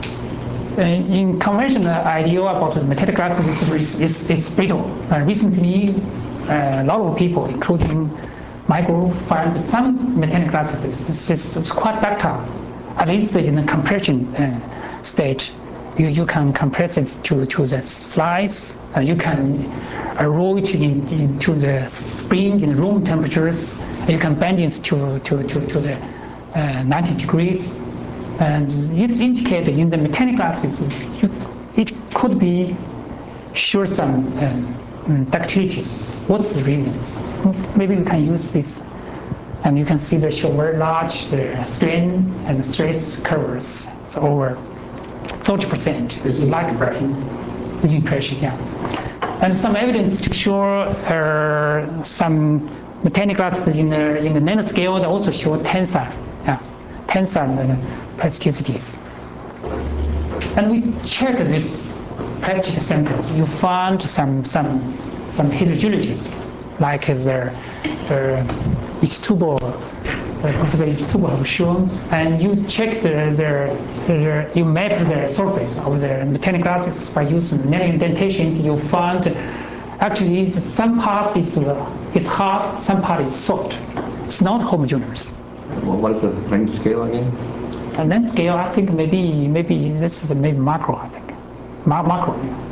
S1: uh, in conventional idea about the metallic glasses is, is, is brittle. Uh, recently, uh, a lot of people, including Michael, find some metallic glasses is, is quite ductile, at least in the compression uh, stage. You, you can compress it to, to the slides, and you can roll it in, into the spring in room temperatures, and you can bend it to, to, to, to the uh, ninety degrees. And it's indicated in the metallic glasses, you, it could be show some um, ductilities. What's the reasons? Maybe we can use this. And you can see they show very large the strain and stress curves over thirty percent.
S2: This is like impression.
S1: This impression, yeah. And some evidence to show uh, some metallic glasses in the, in the nanoscale that also show tensile, yeah, tensile uh, plasticities. And we check this plastic samples. You find some some some heterogeneities, like the uh, its tubal. Of the superpositions, and you check the, the, the you map the surface of the metallic glasses by using nano indentations. You find actually some parts is is hard, some part is soft. It's not homogeneous.
S9: Well, what is the length scale again?
S1: And length scale, I think maybe maybe this is maybe macro. I think Ma macro. Yeah.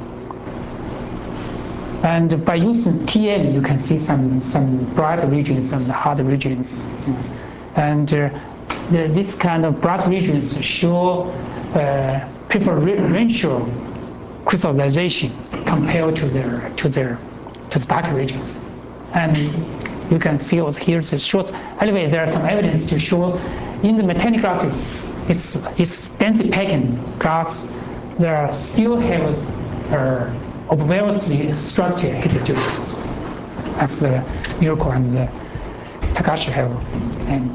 S1: And by using T M, you can see some some bright regions and hard regions. Yeah. And uh, the, this kind of bright regions show uh, preferential crystallization compared to their to their to the dark regions. And you can see also here it shows. Anyway, there are some evidence to show in the metallic glasses, it's it's densely packed glass. There still have uh, obviously structure heterogeneity, as the Miracle and the Takashi have. And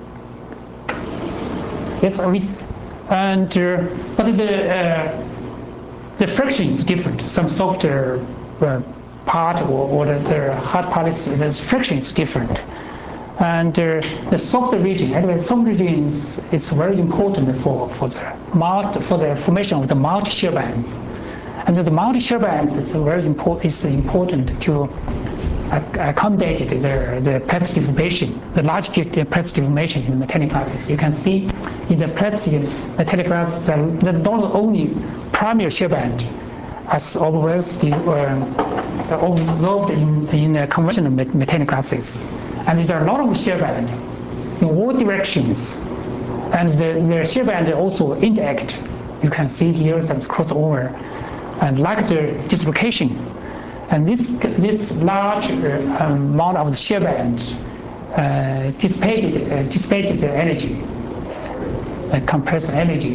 S1: yes, we, and uh, but the uh, the friction is different. Some softer uh, part or, or the, the hard part is the friction is different. And uh, the soft region, anyway, soft region is, is very important for for the multi, for the formation of the multi shear bands. And the multi shear bands is very important. Is important to accommodate the, the plastic deformation, the large plastic deformation in the metallic glasses. You can see in the plastic metallic glasses that not only primary shear band as obviously uh, observed in, in uh, conventional metallic glasses. And there are a lot of shear band in all directions. And the, the shear band also interact. You can see here some crossover and like the dislocation. And this, this large uh, amount of the shear band uh, dissipated, uh, dissipated the energy, uh, compressed energies,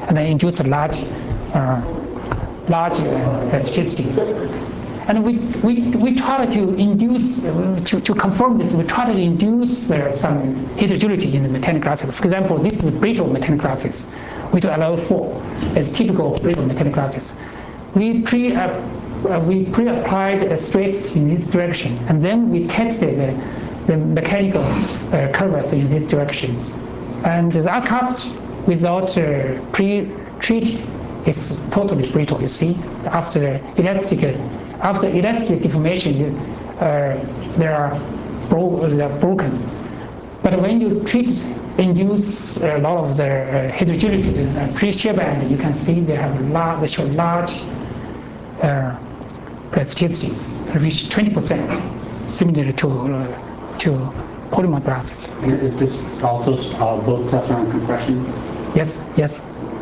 S1: and they induce large, uh, large uh, elasticities. And we, we, we try to induce, uh, to, to confirm this, we try to induce uh, some heterogeneity in the metallic glasses. For example, this is brittle metallic glasses with L L four. It's typical brittle metallic glasses. We pre, uh, uh, we pre-applied a stress in this direction, and then we tested the, the mechanical uh, curves in these directions. And the outcast without uh, pre-treat is totally brittle, you see. After elastic, after elastic deformation, uh, they, are bro they are broken. But when you treat, induce a lot of the uh, heterogeneity, uh, pre-shear band, you can see they have large, they show large uh, plasticities, reach twenty percent, similar to uh, to polymer glasses.
S2: Is this also uh, both tensor and compression?
S1: Yes, yes.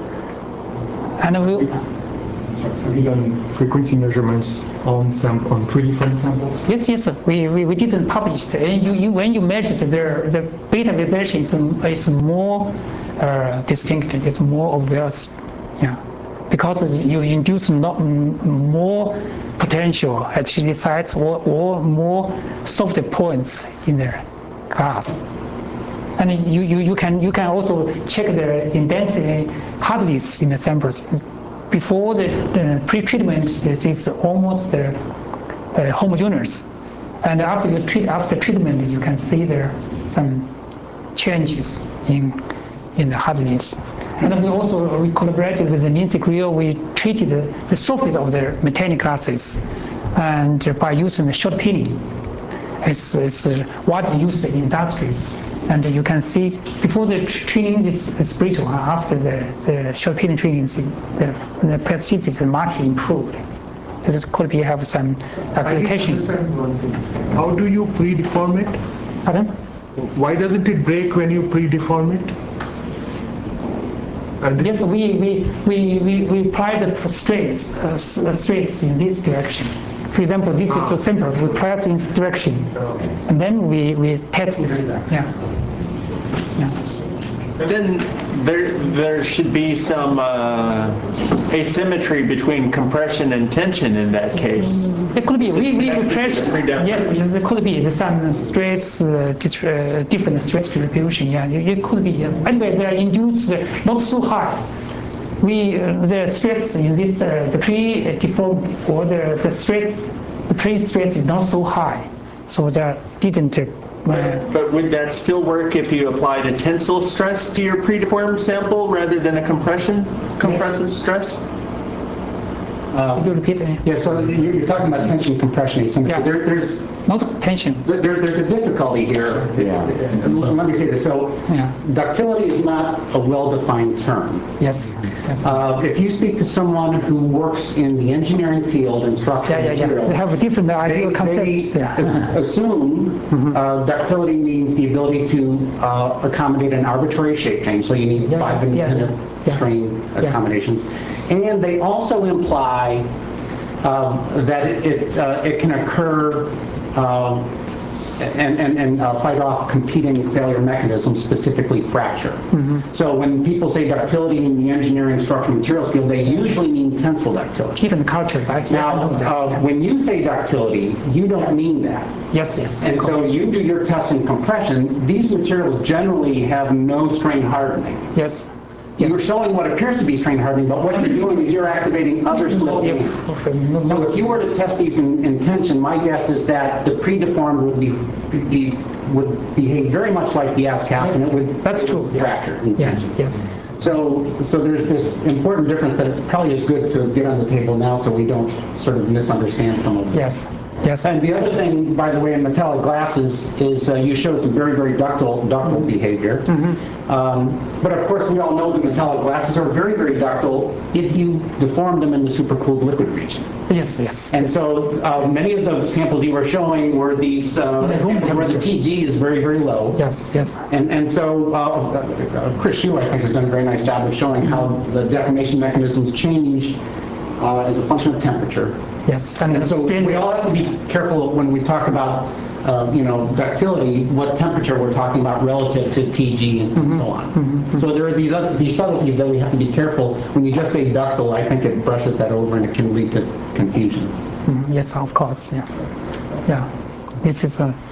S1: And we'll,
S11: have you done frequency measurements on sam on three different samples?
S1: Yes, yes. We, we, we didn't publish it. And you, you, when you measure the the beta visualization is, is more uh, distinct. It's more obvious, yeah, because you induce not more potential at these sites or, or more soft points in the glass. And you, you, you can you can also check the intensity hardness in the samples. Before the, the pre-treatment, this is almost uh, uh, homogeneous, and after you treat after treatment, you can see there some changes in in the hardness. And we also we collaborated with the Lindsay Greer. We treated the, the surface of the metallic glasses, and uh, by using the short pinning, it's, it's uh, widely used in industries. And you can see before the training is, is brittle, after the, the short pinning training, the, the plasticity is much improved. This could be have some application.
S11: How do you pre-deform it?
S1: Pardon?
S11: Why doesn't it break when you pre-deform it? And
S1: yes, we, we, we, we, we apply the stress, uh, stress in this direction. For example, this ah. is the samples, we press in this direction, oh. and then we, we test it. Yeah. Yeah.
S8: Then there there should be some uh, asymmetry between compression and tension in that case.
S1: It could be. We, we press. Yes, it could be some stress, uh, uh, different stress distribution. Yeah, it could be. Anyway, they are induced not so high. We uh, the stress in this uh, the pre-deformed or the the stress the pre-stress is not so high, so that didn't. Uh,
S8: But, but would that still work if you applied a tensile stress to your pre-deformed sample rather than a compression compressive yes. stress?
S2: Uh,
S1: Could you repeat it?
S2: Yeah, so you're talking about tension compression asymmetry.
S1: Yeah.
S2: There, there's
S1: not tension.
S2: There, there's a difficulty here. Yeah. Let me say this. So, yeah. Ductility is not a well-defined term.
S1: Yes. yes.
S2: Uh, if you speak to someone who works in the engineering field and structural
S1: yeah, yeah,
S2: materials,
S1: yeah. They have different ideal
S2: they,
S1: concepts.
S2: They
S1: yeah.
S2: assume mm-hmm. uh, ductility means the ability to uh, accommodate an arbitrary shape change. So you need yeah, five independent yeah, yeah. strain yeah. accommodations. And they also imply um, that it it, uh, it can occur um, and, and, and uh, fight off competing failure mechanisms, specifically fracture. Mm-hmm. So when people say ductility in the engineering, structural materials field, they usually mean tensile ductility.
S1: Even cultures, I see.
S2: Now,
S1: I
S2: uh, yeah. when you say ductility, you don't mean that.
S1: Yes, yes.
S2: And so you do your test in compression. These materials generally have no strain hardening.
S1: Yes.
S2: You're showing what appears to be strain hardening, but what you're doing is you're activating other sloping. So if you were to test these in, in tension, my guess is that the pre-deformed would be, be would behave very much like the ASCAP, and it would
S1: that's true
S2: fracture.
S1: In yes, tension. Yes.
S2: So so there's this important difference that it probably is good to get on the table now, so we don't sort of misunderstand some of this.
S1: Yes. Yes.
S2: And the other thing, by the way, in metallic glasses is uh, you showed some very, very ductile, ductile behavior. Mm-hmm. um, but of course, we all know that metallic glasses are very, very ductile if you deform them in the supercooled liquid region.
S1: Yes, yes.
S2: And so uh, yes. many of the samples you were showing were these uh, where the T G is very, very low.
S1: Yes, yes.
S2: And and so uh, uh, Chris Hsu, I think, has done a very nice job of showing how the deformation mechanisms change uh, as a function of temperature.
S1: Yes,
S2: and, and so we all have to be careful when we talk about uh, you know, ductility, what temperature we're talking about relative to T G and
S1: Mm-hmm.
S2: so on. Mm-hmm. So there are these other, these subtleties that we have to be careful. When you just say ductile, I think it brushes that over and it can lead to confusion.
S1: Mm-hmm. Yes, of course, yeah. Yeah, this is a...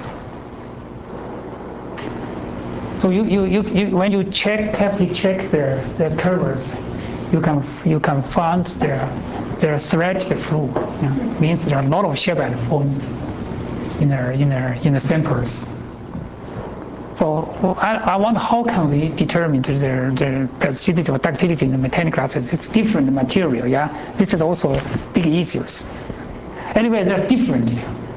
S1: So you, you, you, you when you check, carefully check the, the curves, you can you can find their their threaded flow. Yeah. Means there are a lot of shear band formed in their in their in the samples. So I, I wonder how can we determine their their plasticity or ductility in the metallic glasses? It's different material. Yeah, this is also big issues. Anyway, they're different,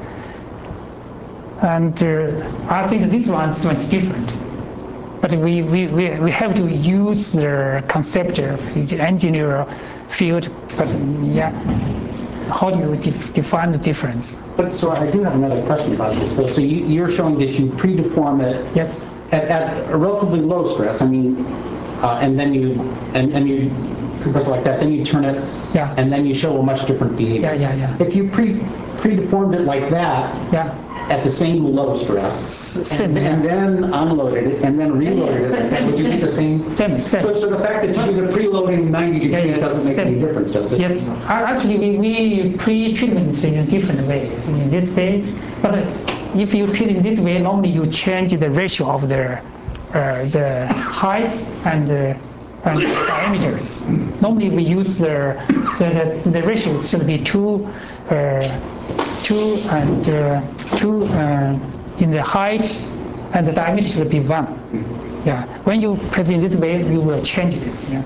S1: and uh, I think this one is different. But we, we, we, we have to use the concept of the engineer field, but yeah, how do you de define the difference?
S2: But so I do have another question about this. So, so you, you're showing that you pre-deform it
S1: yes.
S2: at, at a relatively low stress. I mean, uh, and then you and, and you compress it like that. Then you turn it,
S1: yeah.
S2: and then you show a much different behavior.
S1: Yeah, yeah, yeah.
S2: If you pre pre-deformed it like that,
S1: yeah.
S2: at the same low stress, and, and then unloaded it, and then reloaded it, like that, would you get the same?
S1: Same, same.
S2: So, so the fact that you do the preloading ninety degrees yeah, yeah, doesn't make same. any difference, does it?
S1: Yes. Actually, we, we pre-treatment in a different way in this case. But if you treat it this way, normally you change the ratio of the uh, the height and the and diameters. Normally we use the the, the, the ratio should be two. Uh, two and uh, two uh, in the height, and the diameter should be one. Yeah. When you present this way, you will change this. Yeah.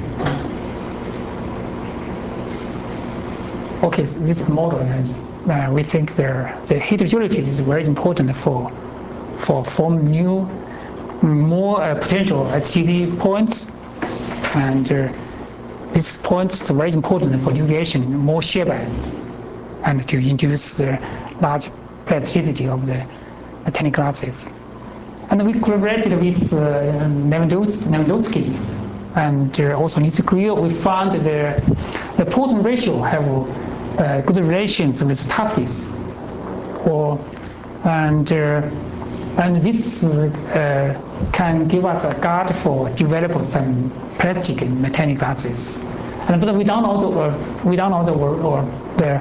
S1: Okay. So this model, uh, we think the the heterogeneity is very important for for form new, more uh, potential H T Z points, and uh, these points are very important for deviation, more shear bands, and to induce the large plasticity of the metallic glasses. And we collaborated with uh, Lewandowski and uh, also Nitz Greer. We found the the Poisson ratio have uh, good relations with toughness, or and uh, and this uh, can give us a guide for develop some plastic metallic glasses. And but we don't know the uh, we don't know the or the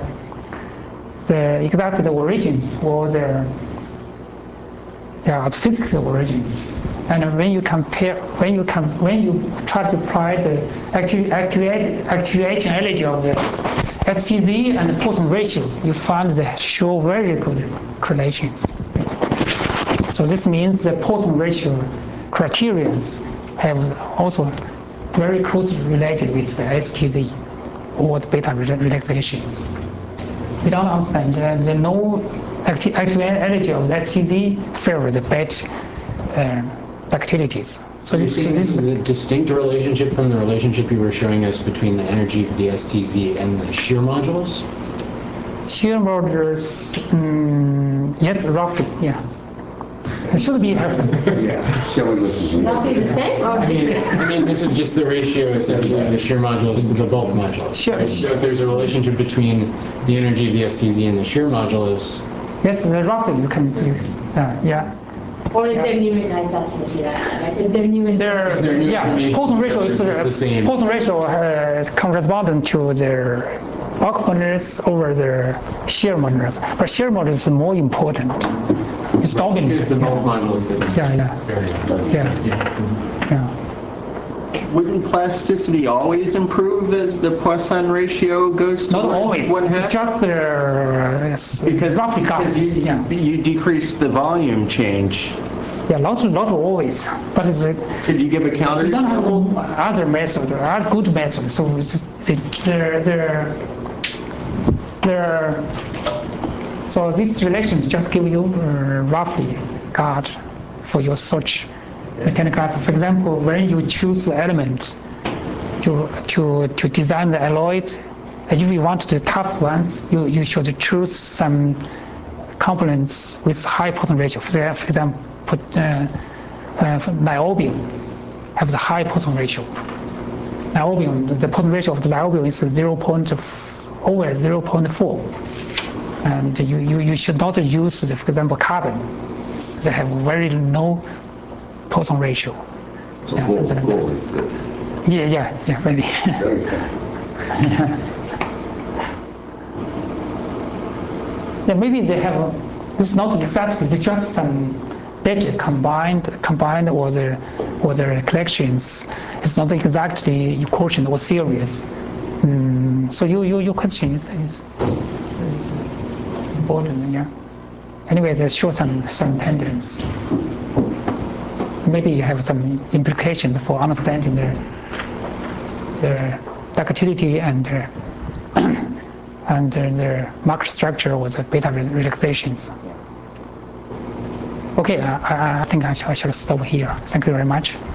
S1: the exact the origins or the yeah the physical origins. And when you compare, when you com when you try to apply the actu actuate actuating energy of the S T Z and the Poisson ratios, you find they show very good correlations. So this means the Poisson ratio criterions have also very closely related with the S T Z or the beta relaxations. We don't understand uh, the no active energy of the S T Z favor the bed uh, ductilities. So
S7: this, this is a distinct relationship from the relationship you were showing us between the energy of the S T Z and the shear modulus?
S1: Shear modulus, um, yes, roughly, yeah. It should be have some.
S9: Yeah,
S6: Roughly the same? Or
S7: I mean, I mean, this is just the ratio essentially of the shear modulus to the bulk modulus.
S1: Sure.
S7: Right? So if there's a relationship between the energy of the S T Z and the shear modulus.
S1: Yes, roughly you can use, uh, yeah.
S6: Or is there new, like that's what you're asking, right? Is there new
S1: There,
S7: Is there new
S1: yeah,
S7: information
S1: Poisson ratio is
S7: or is it the same?
S1: Poisson ratio uh, correspondent to their bulk modulus over their shear modulus. But shear modulus is more important. It's dominant.
S7: Because the bulk modulus doesn't.
S1: Yeah, yeah,
S7: Very
S1: yeah,
S7: yeah.
S1: yeah.
S8: Wouldn't plasticity always improve as the Poisson ratio goes to
S1: Not always.
S8: one
S1: It's
S8: half?
S1: just their uh,
S8: Because,
S1: roughly
S8: because you,
S1: yeah.
S8: you decrease the volume change.
S1: Yeah, not not always, but it's a,
S8: Could you give a counter
S1: we don't
S8: example?
S1: have other method, other good method. So it's, they're they're they're so these relations just give you uh, roughly guide for your search metallic glass. For example, when you choose the element to to to design the alloys, if you want the tough ones, you you should choose some components with high Poisson ratio. For example, put uh, uh, niobium have the high Poisson ratio. Niobium, the, the Poisson ratio of the niobium is zero point over zero point four. and you, you, you should not use, for example, carbon. They have very low Poisson ratio.
S12: So
S1: Yeah,
S12: gold,
S1: something like
S12: gold
S1: that.
S12: is good.
S1: Yeah, yeah, yeah, maybe.
S12: Very expensive.
S1: Yeah, maybe they have, it's not exactly, it's just some data combined, combined or the, or the collections. It's not exactly equation or series. Mm, so you, you, your question is, is, is important, yeah. Anyway, they show some, some tendencies. Maybe you have some implications for understanding their, their ductility and their, and their market structure with the beta relaxations. Okay, I, I think I shall, I shall stop here. Thank you very much.